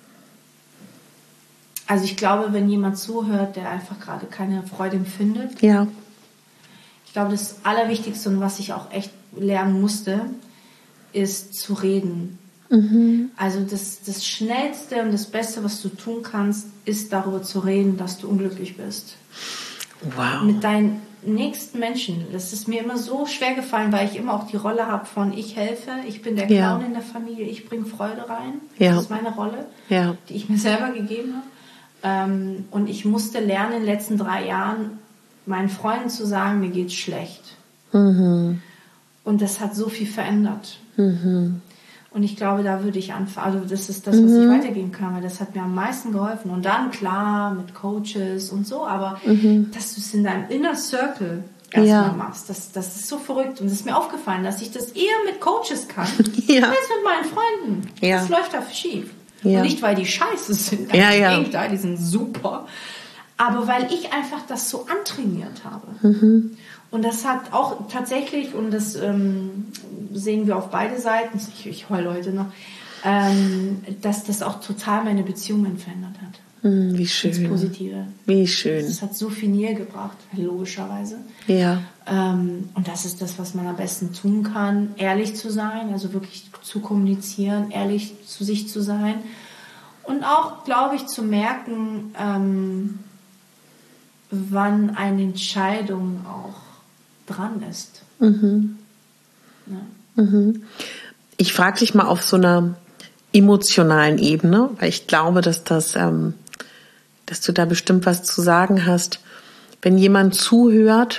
also ich glaube, wenn jemand zuhört, der einfach gerade keine Freude empfindet, ja. ich glaube, das Allerwichtigste und was ich auch echt lernen musste, ist zu reden. Mhm. Also das, das Schnellste und das Beste, was du tun kannst, ist darüber zu reden, dass du unglücklich bist. Wow. Mit deinen nächsten Menschen. Das ist mir immer so schwer gefallen, weil ich immer auch die Rolle habe von ich helfe, ich bin der Clown ja. in der Familie, ich bringe Freude rein. Ja. Das ist meine Rolle, ja. die ich mir selber gegeben habe. Ähm, und ich musste lernen in den letzten drei Jahren, meinen Freunden zu sagen, mir geht's schlecht. Mhm. Und das hat so viel verändert. Mhm. Und ich glaube, da würde ich anfangen. Also das ist das, was mhm. ich weitergeben kann, weil das hat mir am meisten geholfen. Und dann, klar, mit Coaches und so, aber mhm. dass du es in deinem Inner Circle erstmal ja. machst, das, das ist so verrückt. Und es ist mir aufgefallen, dass ich das eher mit Coaches kann, ja. als mit meinen Freunden. Ja. Das läuft da schief. Ja. Und nicht, weil die scheiße sind, ganz ja, im ja. Gegenteil, die sind super. Aber weil ich einfach das so antrainiert habe. Mhm. Und das hat auch tatsächlich, und das ähm, sehen wir auf beide Seiten, ich, ich heule heute noch, ähm, dass das auch total meine Beziehungen verändert hat. Mm, wie schön. Das Positive. Wie schön. Das hat so viel Nähe gebracht, logischerweise. Ja. Ähm, und das ist das, was man am besten tun kann, ehrlich zu sein, also wirklich zu kommunizieren, ehrlich zu sich zu sein. Und auch, glaube ich, zu merken, ähm, wann eine Entscheidung auch dran ist. Mhm. Ja. Mhm. Ich frage dich mal auf so einer emotionalen Ebene, weil ich glaube, dass das, ähm, dass du da bestimmt was zu sagen hast. Wenn jemand zuhört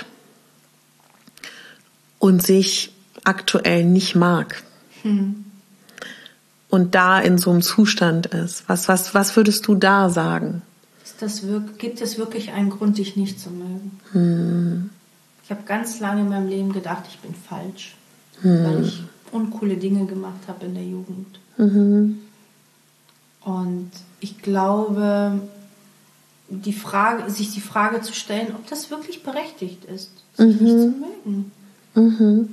und sich aktuell nicht mag hm. und da in so einem Zustand ist, was, was, was würdest du da sagen? Ist das wirklich, gibt es wirklich einen Grund, dich nicht zu mögen? Hm. Ich habe ganz lange in meinem Leben gedacht, ich bin falsch, hm. weil ich uncoole Dinge gemacht habe in der Jugend. Mhm. Und ich glaube, die Frage, sich die Frage zu stellen, ob das wirklich berechtigt ist, sich mhm. nicht zu mögen. Mhm.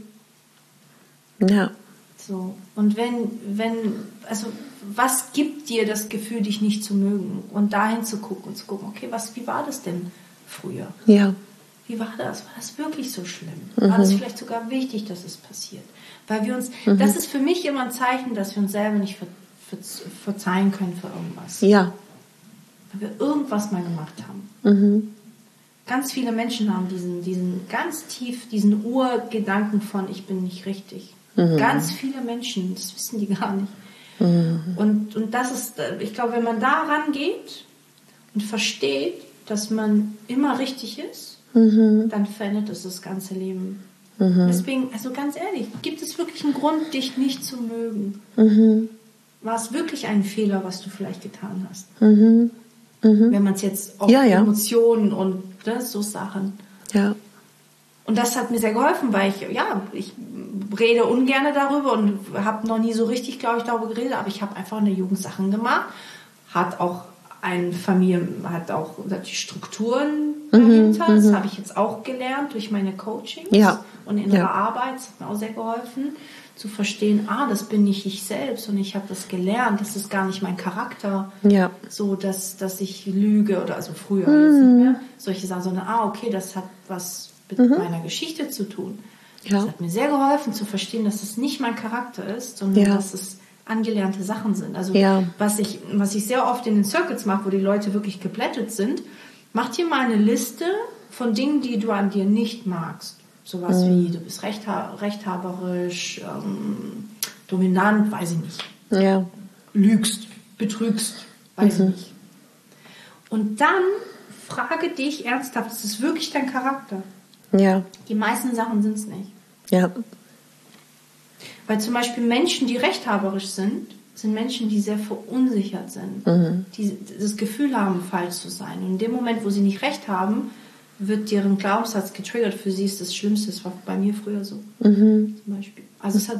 Ja. So. Und wenn, wenn, also was gibt dir das Gefühl, dich nicht zu mögen? Und dahin zu gucken und zu gucken, okay, was, wie war das denn früher? Ja. Wie war das? War das wirklich so schlimm? Mhm. War das vielleicht sogar wichtig, dass es passiert? Weil wir uns, mhm. das ist für mich immer ein Zeichen, dass wir uns selber nicht ver, ver, verzeihen können für irgendwas. Ja. Weil wir irgendwas mal gemacht haben. Mhm. Ganz viele Menschen haben diesen, diesen ganz tief, diesen Urgedanken von, ich bin nicht richtig. Mhm. Ganz viele Menschen, das wissen die gar nicht. Mhm. Und, und das ist, ich glaube, wenn man da rangeht und versteht, dass man immer richtig ist, mhm. dann verändert es das ganze Leben. Mhm. Deswegen, also ganz ehrlich, gibt es wirklich einen Grund, dich nicht zu mögen? Mhm. War es wirklich ein Fehler, was du vielleicht getan hast? Mhm. Mhm. Wenn man es jetzt auf ja, ja. Emotionen und ne, so Sachen. Ja. Und das hat mir sehr geholfen, weil ich, ja, ich rede ungern darüber und habe noch nie so richtig, glaube ich, darüber geredet, aber ich habe einfach in der Jugend Sachen gemacht, hat auch eine Familie, hat auch die Strukturen dahinter, mhm, das habe ich jetzt auch gelernt durch meine Coachings ja. und innere ja. Arbeit, das hat mir auch sehr geholfen, zu verstehen, ah, das bin nicht ich selbst und ich habe das gelernt, das ist gar nicht mein Charakter, ja. so dass, dass ich lüge oder also früher mhm. jetzt nicht mehr, solche Sachen, sondern ah, okay, das hat was mit mhm. meiner Geschichte zu tun. Ja. Das hat mir sehr geholfen zu verstehen, dass es nicht mein Charakter ist, sondern ja. dass es angelernte Sachen sind. Also ja. was ich was ich sehr oft in den Circuits mache, wo die Leute wirklich geblättet sind, mach dir mal eine Liste von Dingen, die du an dir nicht magst. Sowas mhm. wie, du bist rechtha- rechthaberisch, ähm, dominant, weiß ich nicht. Ja. Lügst, betrügst, weiß mhm. ich nicht. Und dann frage dich ernsthaft, ist es wirklich dein Charakter? Ja. Die meisten Sachen sind es nicht. Ja. Weil zum Beispiel Menschen, die rechthaberisch sind, sind Menschen, die sehr verunsichert sind, mhm. die das Gefühl haben, falsch zu sein. Und in dem Moment, wo sie nicht recht haben, wird deren Glaubenssatz getriggert. Für sie ist das Schlimmste. Das war bei mir früher so. Mhm. Zum Beispiel. Also es hat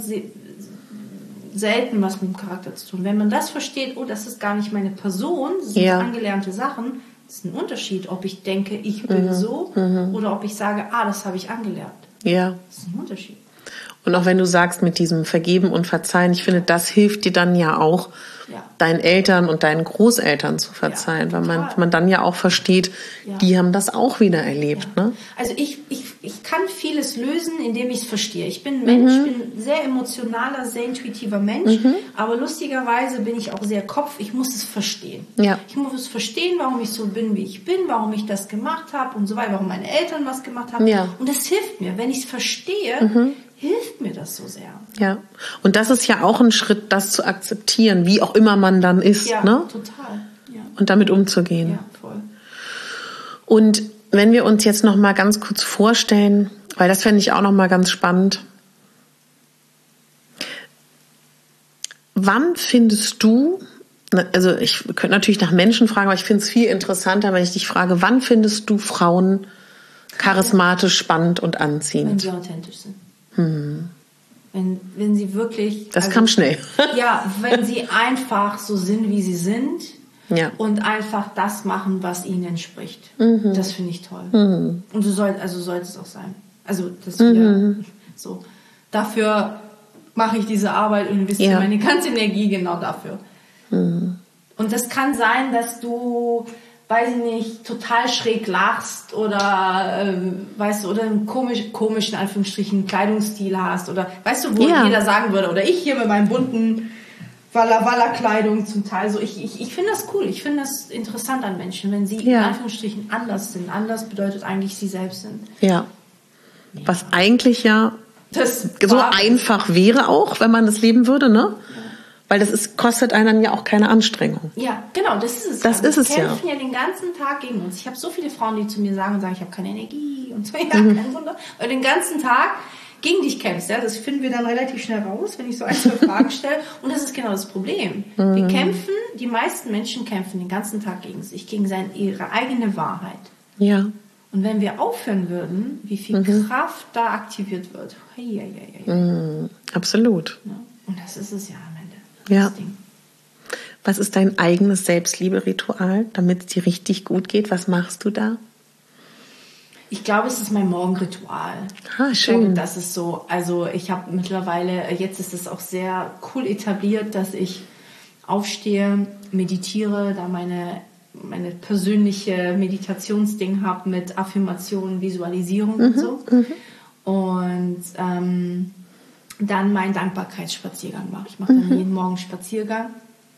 selten was mit dem Charakter zu tun. Wenn man das versteht, oh, das ist gar nicht meine Person, das sind ja. angelernte Sachen, das ist ein Unterschied, ob ich denke, ich bin mhm. so, mhm. oder ob ich sage, ah, das habe ich angelernt. Ja. Das ist ein Unterschied. Und auch wenn du sagst, mit diesem Vergeben und Verzeihen, ich finde, das hilft dir dann ja auch, ja. deinen Eltern und deinen Großeltern zu verzeihen, ja, weil man, man dann ja auch versteht, ja. die haben das auch wieder erlebt. Ja. Ne? Also ich, ich, ich kann vieles lösen, indem ich es verstehe. Ich bin ein Mensch, mhm. bin ein sehr emotionaler, sehr intuitiver Mensch, mhm. aber lustigerweise bin ich auch sehr Kopf. Ich muss es verstehen. Ja. Ich muss es verstehen, warum ich so bin, wie ich bin, warum ich das gemacht habe und so weiter, warum meine Eltern was gemacht haben. Ja. Und das hilft mir. Wenn ich es verstehe, mhm. hilft mir das so sehr. Ja, und das ist ja auch ein Schritt, das zu akzeptieren, wie auch immer man dann ist. Ja, ne? total. Ja. Und damit umzugehen. Ja, voll. Und wenn wir uns jetzt noch mal ganz kurz vorstellen, weil das fände ich auch noch mal ganz spannend. Wann findest du, also ich könnte natürlich nach Menschen fragen, aber ich finde es viel interessanter, wenn ich dich frage, wann findest du Frauen charismatisch, spannend und anziehend? Wenn sie authentisch sind. Hm. Wenn, wenn sie wirklich... Das also, kam schnell. Ja, wenn sie einfach so sind, wie sie sind ja. und einfach das machen, was ihnen entspricht. Mhm. Das finde ich toll. Mhm. Und so soll, also sollte es auch sein. Also das mhm. wir, so. Dafür mache ich diese Arbeit und investiere ja. meine ganze Energie genau dafür. Mhm. Und das kann sein, dass du... weiß ich nicht, total schräg lachst oder, ähm, weißt du, oder einen komisch, komischen, Anführungsstrichen, Kleidungsstil hast oder, weißt du, wo ja. jeder sagen würde, oder ich hier mit meinem bunten Walla-Walla-Kleidung zum Teil, so, ich, ich, ich finde das cool, ich finde das interessant an Menschen, wenn sie ja. in Anführungsstrichen anders sind. Anders bedeutet eigentlich, sie selbst sind. Ja. ja. Was eigentlich ja das so einfach wäre auch, wenn man das leben würde, ne? Ja. Weil das ist, kostet einen ja auch keine Anstrengung. Ja, genau, das ist es. Das ja. ist es ja. Wir kämpfen ja den ganzen Tag gegen uns. Ich habe so viele Frauen, die zu mir sagen und sagen, ich habe keine Energie und so, ja, mhm. kein Wunder. Weil den ganzen Tag gegen dich kämpfst. Ja? Das finden wir dann relativ schnell raus, wenn ich so ein, zwei Fragen stelle. Und das ist genau das Problem. Mhm. Wir kämpfen, die meisten Menschen kämpfen den ganzen Tag gegen sich, gegen seine, ihre eigene Wahrheit. Ja. Und wenn wir aufhören würden, wie viel mhm. Kraft da aktiviert wird. Hey, hey, hey, hey. Mhm. Absolut. Ja? Und das ist es ja am Ende. Ja. Was ist dein eigenes Selbstliebe-Ritual, damit es dir richtig gut geht? Was machst du da? Ich glaube, es ist mein Morgenritual. Ah, schön. Ich glaube, das ist so. Also ich habe mittlerweile, jetzt ist es auch sehr cool etabliert, dass ich aufstehe, meditiere, da meine meine persönliche Meditationsding habe mit Affirmationen, Visualisierung mhm, und so. Mhm. Und ähm, dann meinen Dankbarkeitsspaziergang mache. Ich mache dann mhm. jeden Morgen einen Spaziergang.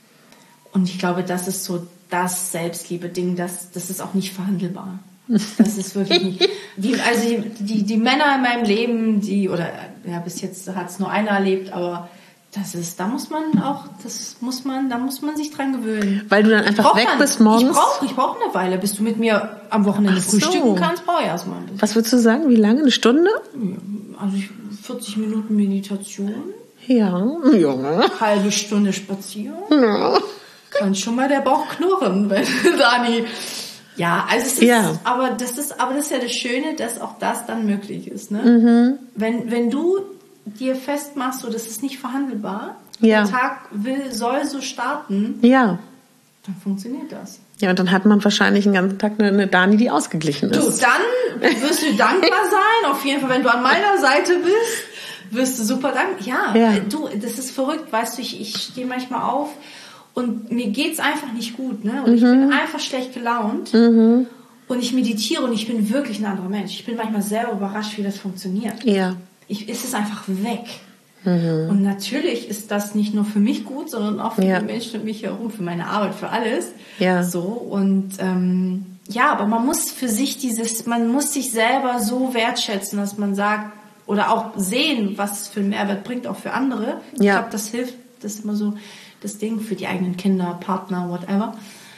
Und ich glaube, das ist so das Selbstliebe-Ding, das, das ist auch nicht verhandelbar. Das ist wirklich nicht. Die, also die, die, die Männer in meinem Leben, die, oder ja, bis jetzt hat es nur einer erlebt, aber das ist, da muss man auch, das muss man, da muss man sich dran gewöhnen. Weil du dann einfach weg man, bist morgens? Ich brauche ich brauch eine Weile, bis du mit mir am Wochenende so. frühstücken kannst, brauche ich erstmal ein bisschen. Was würdest du sagen? Wie lange? Eine Stunde? Also ich, vierzig Minuten Meditation. Ja, ja. Halbe Stunde Spaziergang. Ja. Kann schon mal der Bauch knurren, wenn Dani. Ja, also es ist, ja. aber das ist, aber das ist ja das Schöne, dass auch das dann möglich ist, ne? Mhm. Wenn, wenn du dir festmachst, so, das ist nicht verhandelbar, ja. der Tag will, soll so starten, ja. dann funktioniert das. Ja, und dann hat man wahrscheinlich den ganzen Tag eine, eine Dani, die ausgeglichen ist. Du, dann wirst du dankbar sein, auf jeden Fall, wenn du an meiner Seite bist, wirst du super dankbar. Ja, ja. du, das ist verrückt, weißt du, ich, ich stehe manchmal auf und mir geht's einfach nicht gut, ne? Und mhm. ich bin einfach schlecht gelaunt. Mhm. Und ich meditiere und ich bin wirklich ein anderer Mensch. Ich bin manchmal selber überrascht, wie das funktioniert. Ja. Ich, ist es einfach weg. Mhm. Und natürlich ist das nicht nur für mich gut, sondern auch für ja. die Menschen um mich herum, für meine Arbeit, für alles. Ja. So, und ähm, ja, aber man muss für sich dieses, man muss sich selber so wertschätzen, dass man sagt, oder auch sehen, was es für einen Mehrwert bringt, auch für andere. Ich ja. glaube, das hilft, das ist immer so das Ding für die eigenen Kinder, Partner, whatever,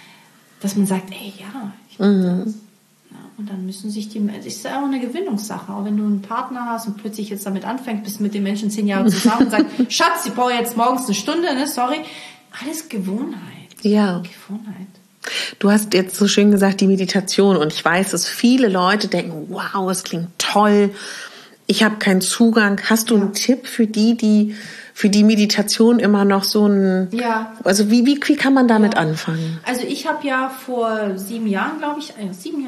dass man sagt, ey, ja, ich mach mhm. das. Und dann müssen sich die, das ist ja auch eine Gewinnungssache. Auch wenn du einen Partner hast und plötzlich jetzt damit anfängst, bist mit dem Menschen zehn Jahre zusammen und sagst, Schatz, ich brauche jetzt morgens eine Stunde, ne, sorry. Alles Gewohnheit. Ja. Gewohnheit. Du hast jetzt so schön gesagt, die Meditation. Und ich weiß, dass viele Leute denken, wow, es klingt toll. Ich habe keinen Zugang. Hast du ja. einen Tipp für die, die für die Meditation immer noch so ein... Ja. Also wie, wie, wie kann man damit ja. anfangen? Also ich habe ja vor sieben Jahren, glaube ich, äh, sieben Jahren,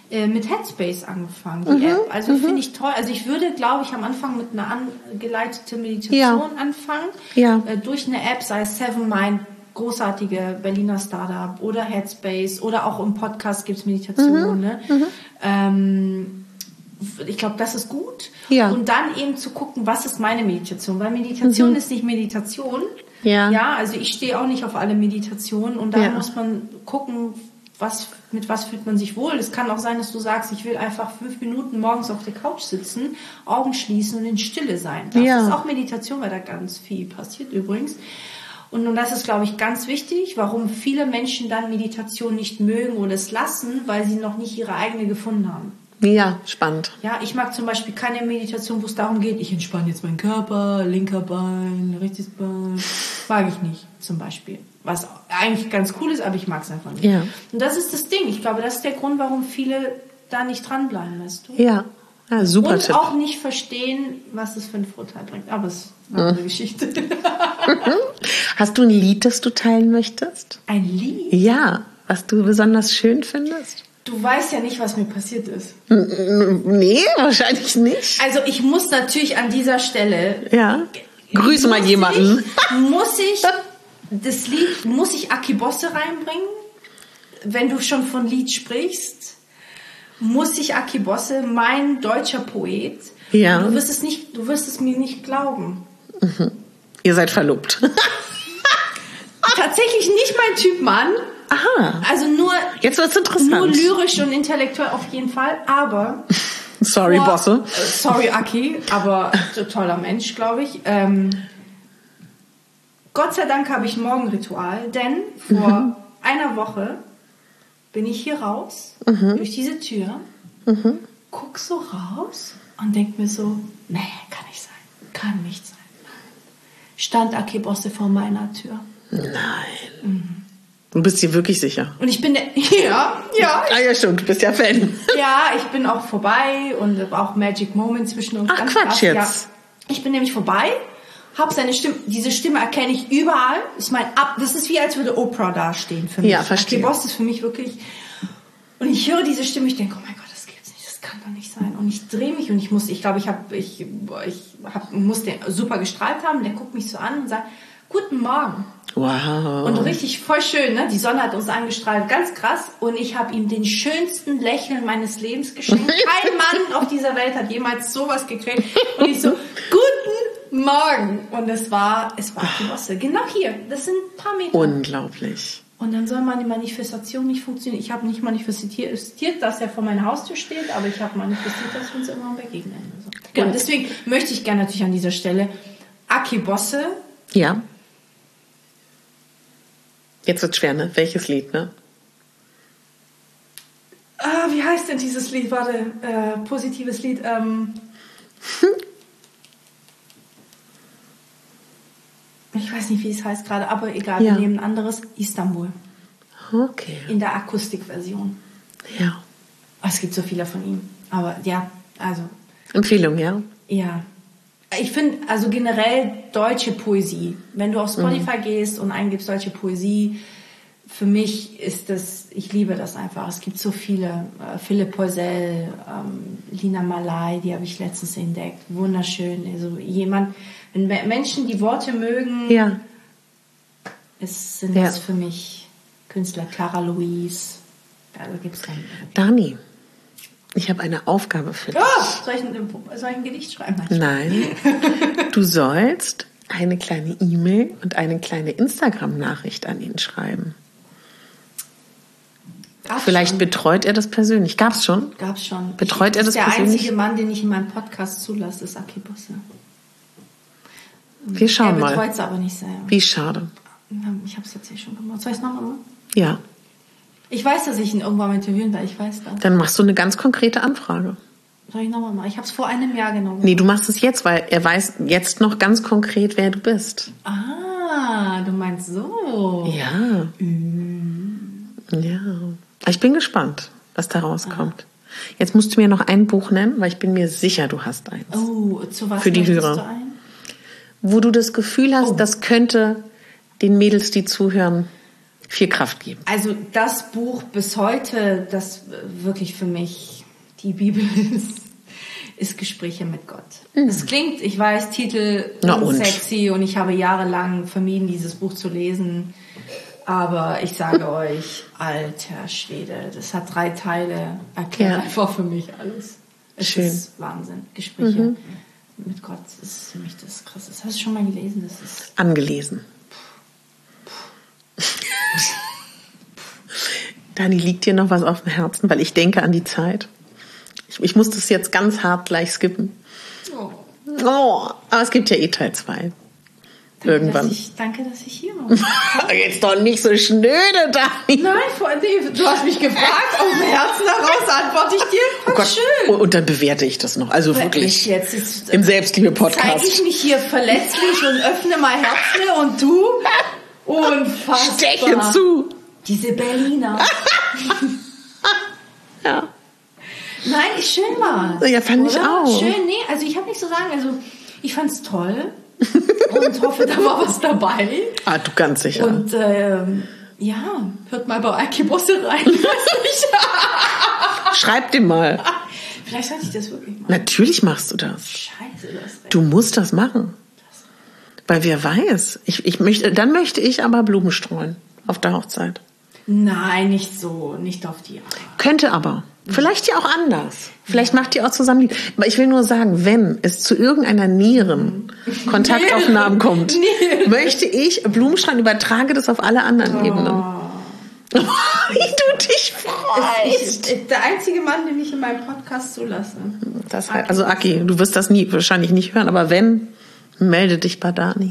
äh, mit Headspace angefangen, die mhm. App. Also mhm. finde ich toll. Also ich würde, glaube ich, am Anfang mit einer angeleiteten Meditation ja. anfangen. Ja. Äh, durch eine App, sei es Seven Mind, großartige Berliner Startup oder Headspace oder auch im Podcast gibt es Meditation. Mhm. Ne? Mhm. Ähm, ich glaube, das ist gut. Ja. Und dann eben zu gucken, was ist meine Meditation? Weil Meditation mhm. ist nicht Meditation. Ja. Ja, also ich stehe auch nicht auf alle Meditationen und da ja. muss man gucken, was, mit was fühlt man sich wohl. Es kann auch sein, dass du sagst, ich will einfach fünf Minuten morgens auf der Couch sitzen, Augen schließen und in Stille sein. Das ja. ist auch Meditation, weil da ganz viel passiert übrigens. Und, und das ist, glaube ich, ganz wichtig, warum viele Menschen dann Meditation nicht mögen oder es lassen, weil sie noch nicht ihre eigene gefunden haben. Ja, spannend. Ja, ich mag zum Beispiel keine Meditation, wo es darum geht, ich entspanne jetzt meinen Körper, linker Bein, rechtes Bein. Mag ich nicht, zum Beispiel. Was eigentlich ganz cool ist, aber ich mag es einfach nicht. Ja. Und das ist das Ding. Ich glaube, das ist der Grund, warum viele da nicht dranbleiben, weißt du? Ja, ja super. Und Tipp. auch nicht verstehen, was das für einen Vorteil bringt. Aber es ist eine andere Geschichte. Hast du ein Lied, das du teilen möchtest? Ein Lied? Ja, was du besonders schön findest? Du weißt ja nicht, was mir passiert ist. Nee, wahrscheinlich nicht. Also ich muss natürlich an dieser Stelle... Ja, grüße mal jemanden. Ich, muss ich das Lied, muss ich Aki Bosse reinbringen? Wenn du schon von Lied sprichst, muss ich Aki Bosse, mein deutscher Poet. Ja. Du wirst es nicht, du wirst es mir nicht glauben. Mhm. Ihr seid verlobt. Tatsächlich nicht mein Typ Mann. Aha. Also nur, jetzt wird's interessant. Nur lyrisch und intellektuell auf jeden Fall, aber... Sorry, vor, Bosse. Äh, sorry, Aki, aber toller Mensch, glaube ich. Ähm, Gott sei Dank habe ich ein Morgenritual, denn vor mhm. einer Woche bin ich hier raus, mhm. durch diese Tür, mhm. guck so raus und denk mir so, nee, kann nicht sein, kann nicht sein. Stand Aki Bosse vor meiner Tür. Nein. Mhm. Du bist dir wirklich sicher? Und ich bin der, ja, ja. Ah ja, stimmt, du bist ja Fan. Ja, ich bin auch vorbei und auch Magic Moment zwischen uns. Ach, ganz Quatsch krass. Jetzt. Ja. Ich bin nämlich vorbei, hab seine Stimme, diese Stimme erkenne ich überall. Ich meine, ab, das ist wie als würde Oprah dastehen für mich. Ja, verstehe. Aki Bosse ist für mich wirklich, und ich höre diese Stimme, ich denke, oh mein Gott, das gibt's nicht, das kann doch nicht sein. Und ich drehe mich und ich muss, ich glaube, ich habe, ich, ich hab, muss den super gestrahlt haben, der guckt mich so an und sagt, guten Morgen. Wow. Und richtig voll schön, ne? Die Sonne hat uns angestrahlt, ganz krass. Und ich habe ihm den schönsten Lächeln meines Lebens geschenkt. Kein Mann auf dieser Welt hat jemals sowas gekriegt. Und ich so, guten Morgen. Und es war, es war Aki Bosse. Genau hier. Das sind ein paar Meter. Unglaublich. Und dann soll meine Manifestation nicht funktionieren. Ich habe nicht manifestiert, dass er vor meiner Haustür steht, aber ich habe manifestiert, dass wir uns immer begegnen. Also. Genau, deswegen möchte ich gerne natürlich an dieser Stelle Aki Bosse. Ja. Jetzt wird's schwer, ne? Welches Lied, ne? Ah, wie heißt denn dieses Lied? Warte, äh, positives Lied. Ähm hm. Ich weiß nicht, wie es heißt gerade, aber egal, ja. Wir nehmen ein anderes. Istanbul. Okay. In der Akustikversion. Ja. Es gibt so viele von ihm. Aber ja, also. Empfehlung, ja? Ja. Ich finde, also generell deutsche Poesie, wenn du auf Spotify mhm. gehst und eingibst deutsche Poesie, für mich ist das, ich liebe das einfach. Es gibt so viele, äh, Philipp Poisel, ähm, Lina Malai, die habe ich letztens entdeckt, wunderschön. Also jemand, wenn Menschen die Worte mögen, ja. es sind ja. das für mich Künstler, Clara Louise, also gibt's dann. Dani. Ich habe eine Aufgabe für dich. Oh, soll, ich ein, soll ich ein Gedicht schreiben? Nein. Du sollst eine kleine E-Mail und eine kleine Instagram-Nachricht an ihn schreiben. Gab's Vielleicht schon. Betreut er das persönlich. Gab's schon? Gab's schon. Betreut ich, er das der persönlich? Der einzige Mann, den ich in meinem Podcast zulasse, ist Aki Bosse. Wir schauen mal. Er betreut es aber nicht sehr. Wie schade. Ich habe es jetzt hier schon gemacht. Soll ich es nochmal machen? Ja. Ich weiß, dass ich ihn irgendwann mal interviewen werde. Ich weiß das. Dann machst du eine ganz konkrete Anfrage. Soll ich nochmal machen? Ich habe es vor einem Jahr genommen. Nee, du machst es jetzt, weil er weiß jetzt noch ganz konkret, wer du bist. Ah, du meinst so. Ja. Mhm. Ja. Ich bin gespannt, was da rauskommt. Ah. Jetzt musst du mir noch ein Buch nennen, weil ich bin mir sicher, du hast eins. Oh, zu was für die Hörer. Du ein? Wo du das Gefühl hast, oh. das könnte den Mädels, die zuhören, viel Kraft geben. Also das Buch bis heute, das wirklich für mich die Bibel ist, ist Gespräche mit Gott. Mhm. Das klingt, ich weiß, Titel unsexy und ich habe jahrelang vermieden, dieses Buch zu lesen. Aber ich sage euch, alter Schwede, das hat drei Teile, erklärt ja. einfach für mich alles. Es Schön. Ist Wahnsinn. Gespräche mhm. mit Gott ist für mich das Krasse. Das hast du schon mal gelesen? Das ist angelesen. Dani, liegt dir noch was auf dem Herzen? Weil ich denke an die Zeit. Ich, ich muss das jetzt ganz hart gleich skippen. Oh. oh aber es gibt ja eh Teil zwei. Danke, irgendwann. Dass ich, danke, dass ich hier war. Jetzt doch nicht so schnöde, Dani. Nein, du hast mich gefragt, aus dem Herzen heraus antworte ich dir. Oh Gott. Schön. Und dann bewerte ich das noch. Also aber wirklich jetzt ist, im Selbstliebe-Podcast. Zeige ich mich hier verletzlich und öffne mal Herzen und du unfassbar. Steche zu. Diese Berliner. Ja. Nein, schön war. Ja, fand oder? Ich auch. Schön, nee, also ich habe nicht so sagen, also ich fand's toll und hoffe, da war was dabei. Ah, du ganz sicher. Und ähm, ja, hört mal bei Aki Bosse rein. Schreib dem mal. Vielleicht sollte ich das wirklich machen. Natürlich machst du das. Scheiße, das ist du musst das machen. Weil wer weiß, ich, ich möchte, dann möchte ich aber Blumen streuen auf der Hochzeit. Nein, nicht so, nicht auf die Art. Könnte aber. Vielleicht ja auch anders. Vielleicht macht ihr auch zusammen. Aber ich will nur sagen, wenn es zu irgendeiner näheren Kontaktaufnahme kommt, nee. möchte ich Blumenstrahlen, übertrage das auf alle anderen oh. Ebenen. Wie du dich freust. Ich, der einzige Mann, den ich in meinem Podcast zulasse. Das heißt, also Aki, du wirst das nie, wahrscheinlich nicht hören, aber wenn, melde dich bei Dani.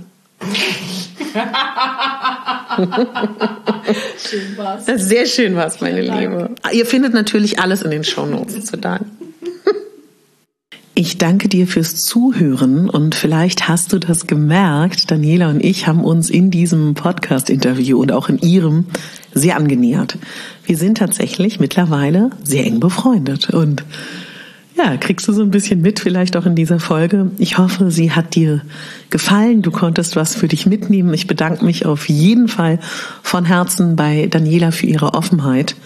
Schön war's. Sehr schön war's, meine Vielen Liebe. Dank. Ihr findet natürlich alles in den Shownotes zu Dani. Ich danke dir fürs Zuhören und vielleicht hast du das gemerkt, Daniela und ich haben uns in diesem Podcast-Interview und auch in ihrem sehr angenähert. Wir sind tatsächlich mittlerweile sehr eng befreundet und ja, kriegst du so ein bisschen mit, vielleicht auch in dieser Folge. Ich hoffe, sie hat dir gefallen. Du konntest was für dich mitnehmen. Ich bedanke mich auf jeden Fall von Herzen bei Daniela für ihre Offenheit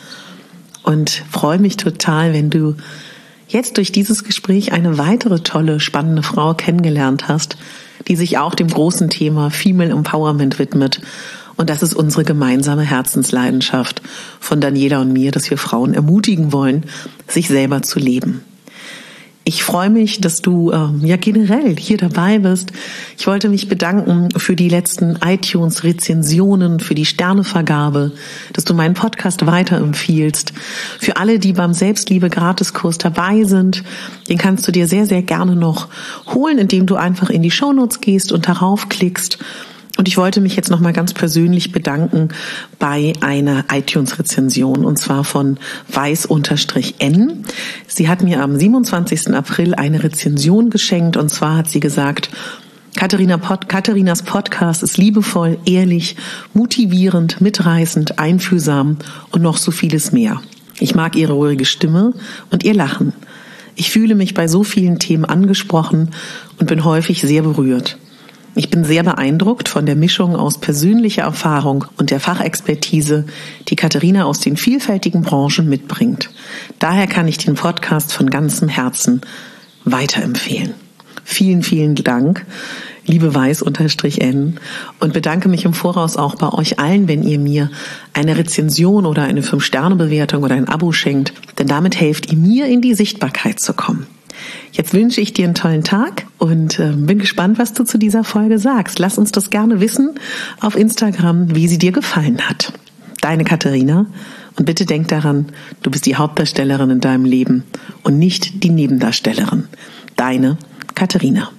und freue mich total, wenn du jetzt durch dieses Gespräch eine weitere tolle, spannende Frau kennengelernt hast, die sich auch dem großen Thema Female Empowerment widmet. Und das ist unsere gemeinsame Herzensleidenschaft von Daniela und mir, dass wir Frauen ermutigen wollen, sich selber zu leben. Ich freue mich, dass du ähm, ja generell hier dabei bist. Ich wollte mich bedanken für die letzten iTunes-Rezensionen, für die Sternevergabe, dass du meinen Podcast weiterempfiehlst. Für alle, die beim Selbstliebe-Gratiskurs dabei sind, den kannst du dir sehr, sehr gerne noch holen, indem du einfach in die Shownotes gehst und darauf klickst. Und ich wollte mich jetzt nochmal ganz persönlich bedanken bei einer iTunes-Rezension und zwar von Weiß-N. Sie hat mir am siebenundzwanzigsten April eine Rezension geschenkt und zwar hat sie gesagt, Katharina Pod, Katharinas Podcast ist liebevoll, ehrlich, motivierend, mitreißend, einfühlsam und noch so vieles mehr. Ich mag ihre ruhige Stimme und ihr Lachen. Ich fühle mich bei so vielen Themen angesprochen und bin häufig sehr berührt. Ich bin sehr beeindruckt von der Mischung aus persönlicher Erfahrung und der Fachexpertise, die Katharina aus den vielfältigen Branchen mitbringt. Daher kann ich den Podcast von ganzem Herzen weiterempfehlen. Vielen, vielen Dank, liebe Weiß-N, und bedanke mich im Voraus auch bei euch allen, wenn ihr mir eine Rezension oder eine fünf Sterne Bewertung oder ein Abo schenkt, denn damit helft ihr mir, in die Sichtbarkeit zu kommen. Jetzt wünsche ich dir einen tollen Tag und äh, bin gespannt, was du zu dieser Folge sagst. Lass uns das gerne wissen auf Instagram, wie sie dir gefallen hat. Deine Katharina. Und bitte denk daran, du bist die Hauptdarstellerin in deinem Leben und nicht die Nebendarstellerin. Deine Katharina.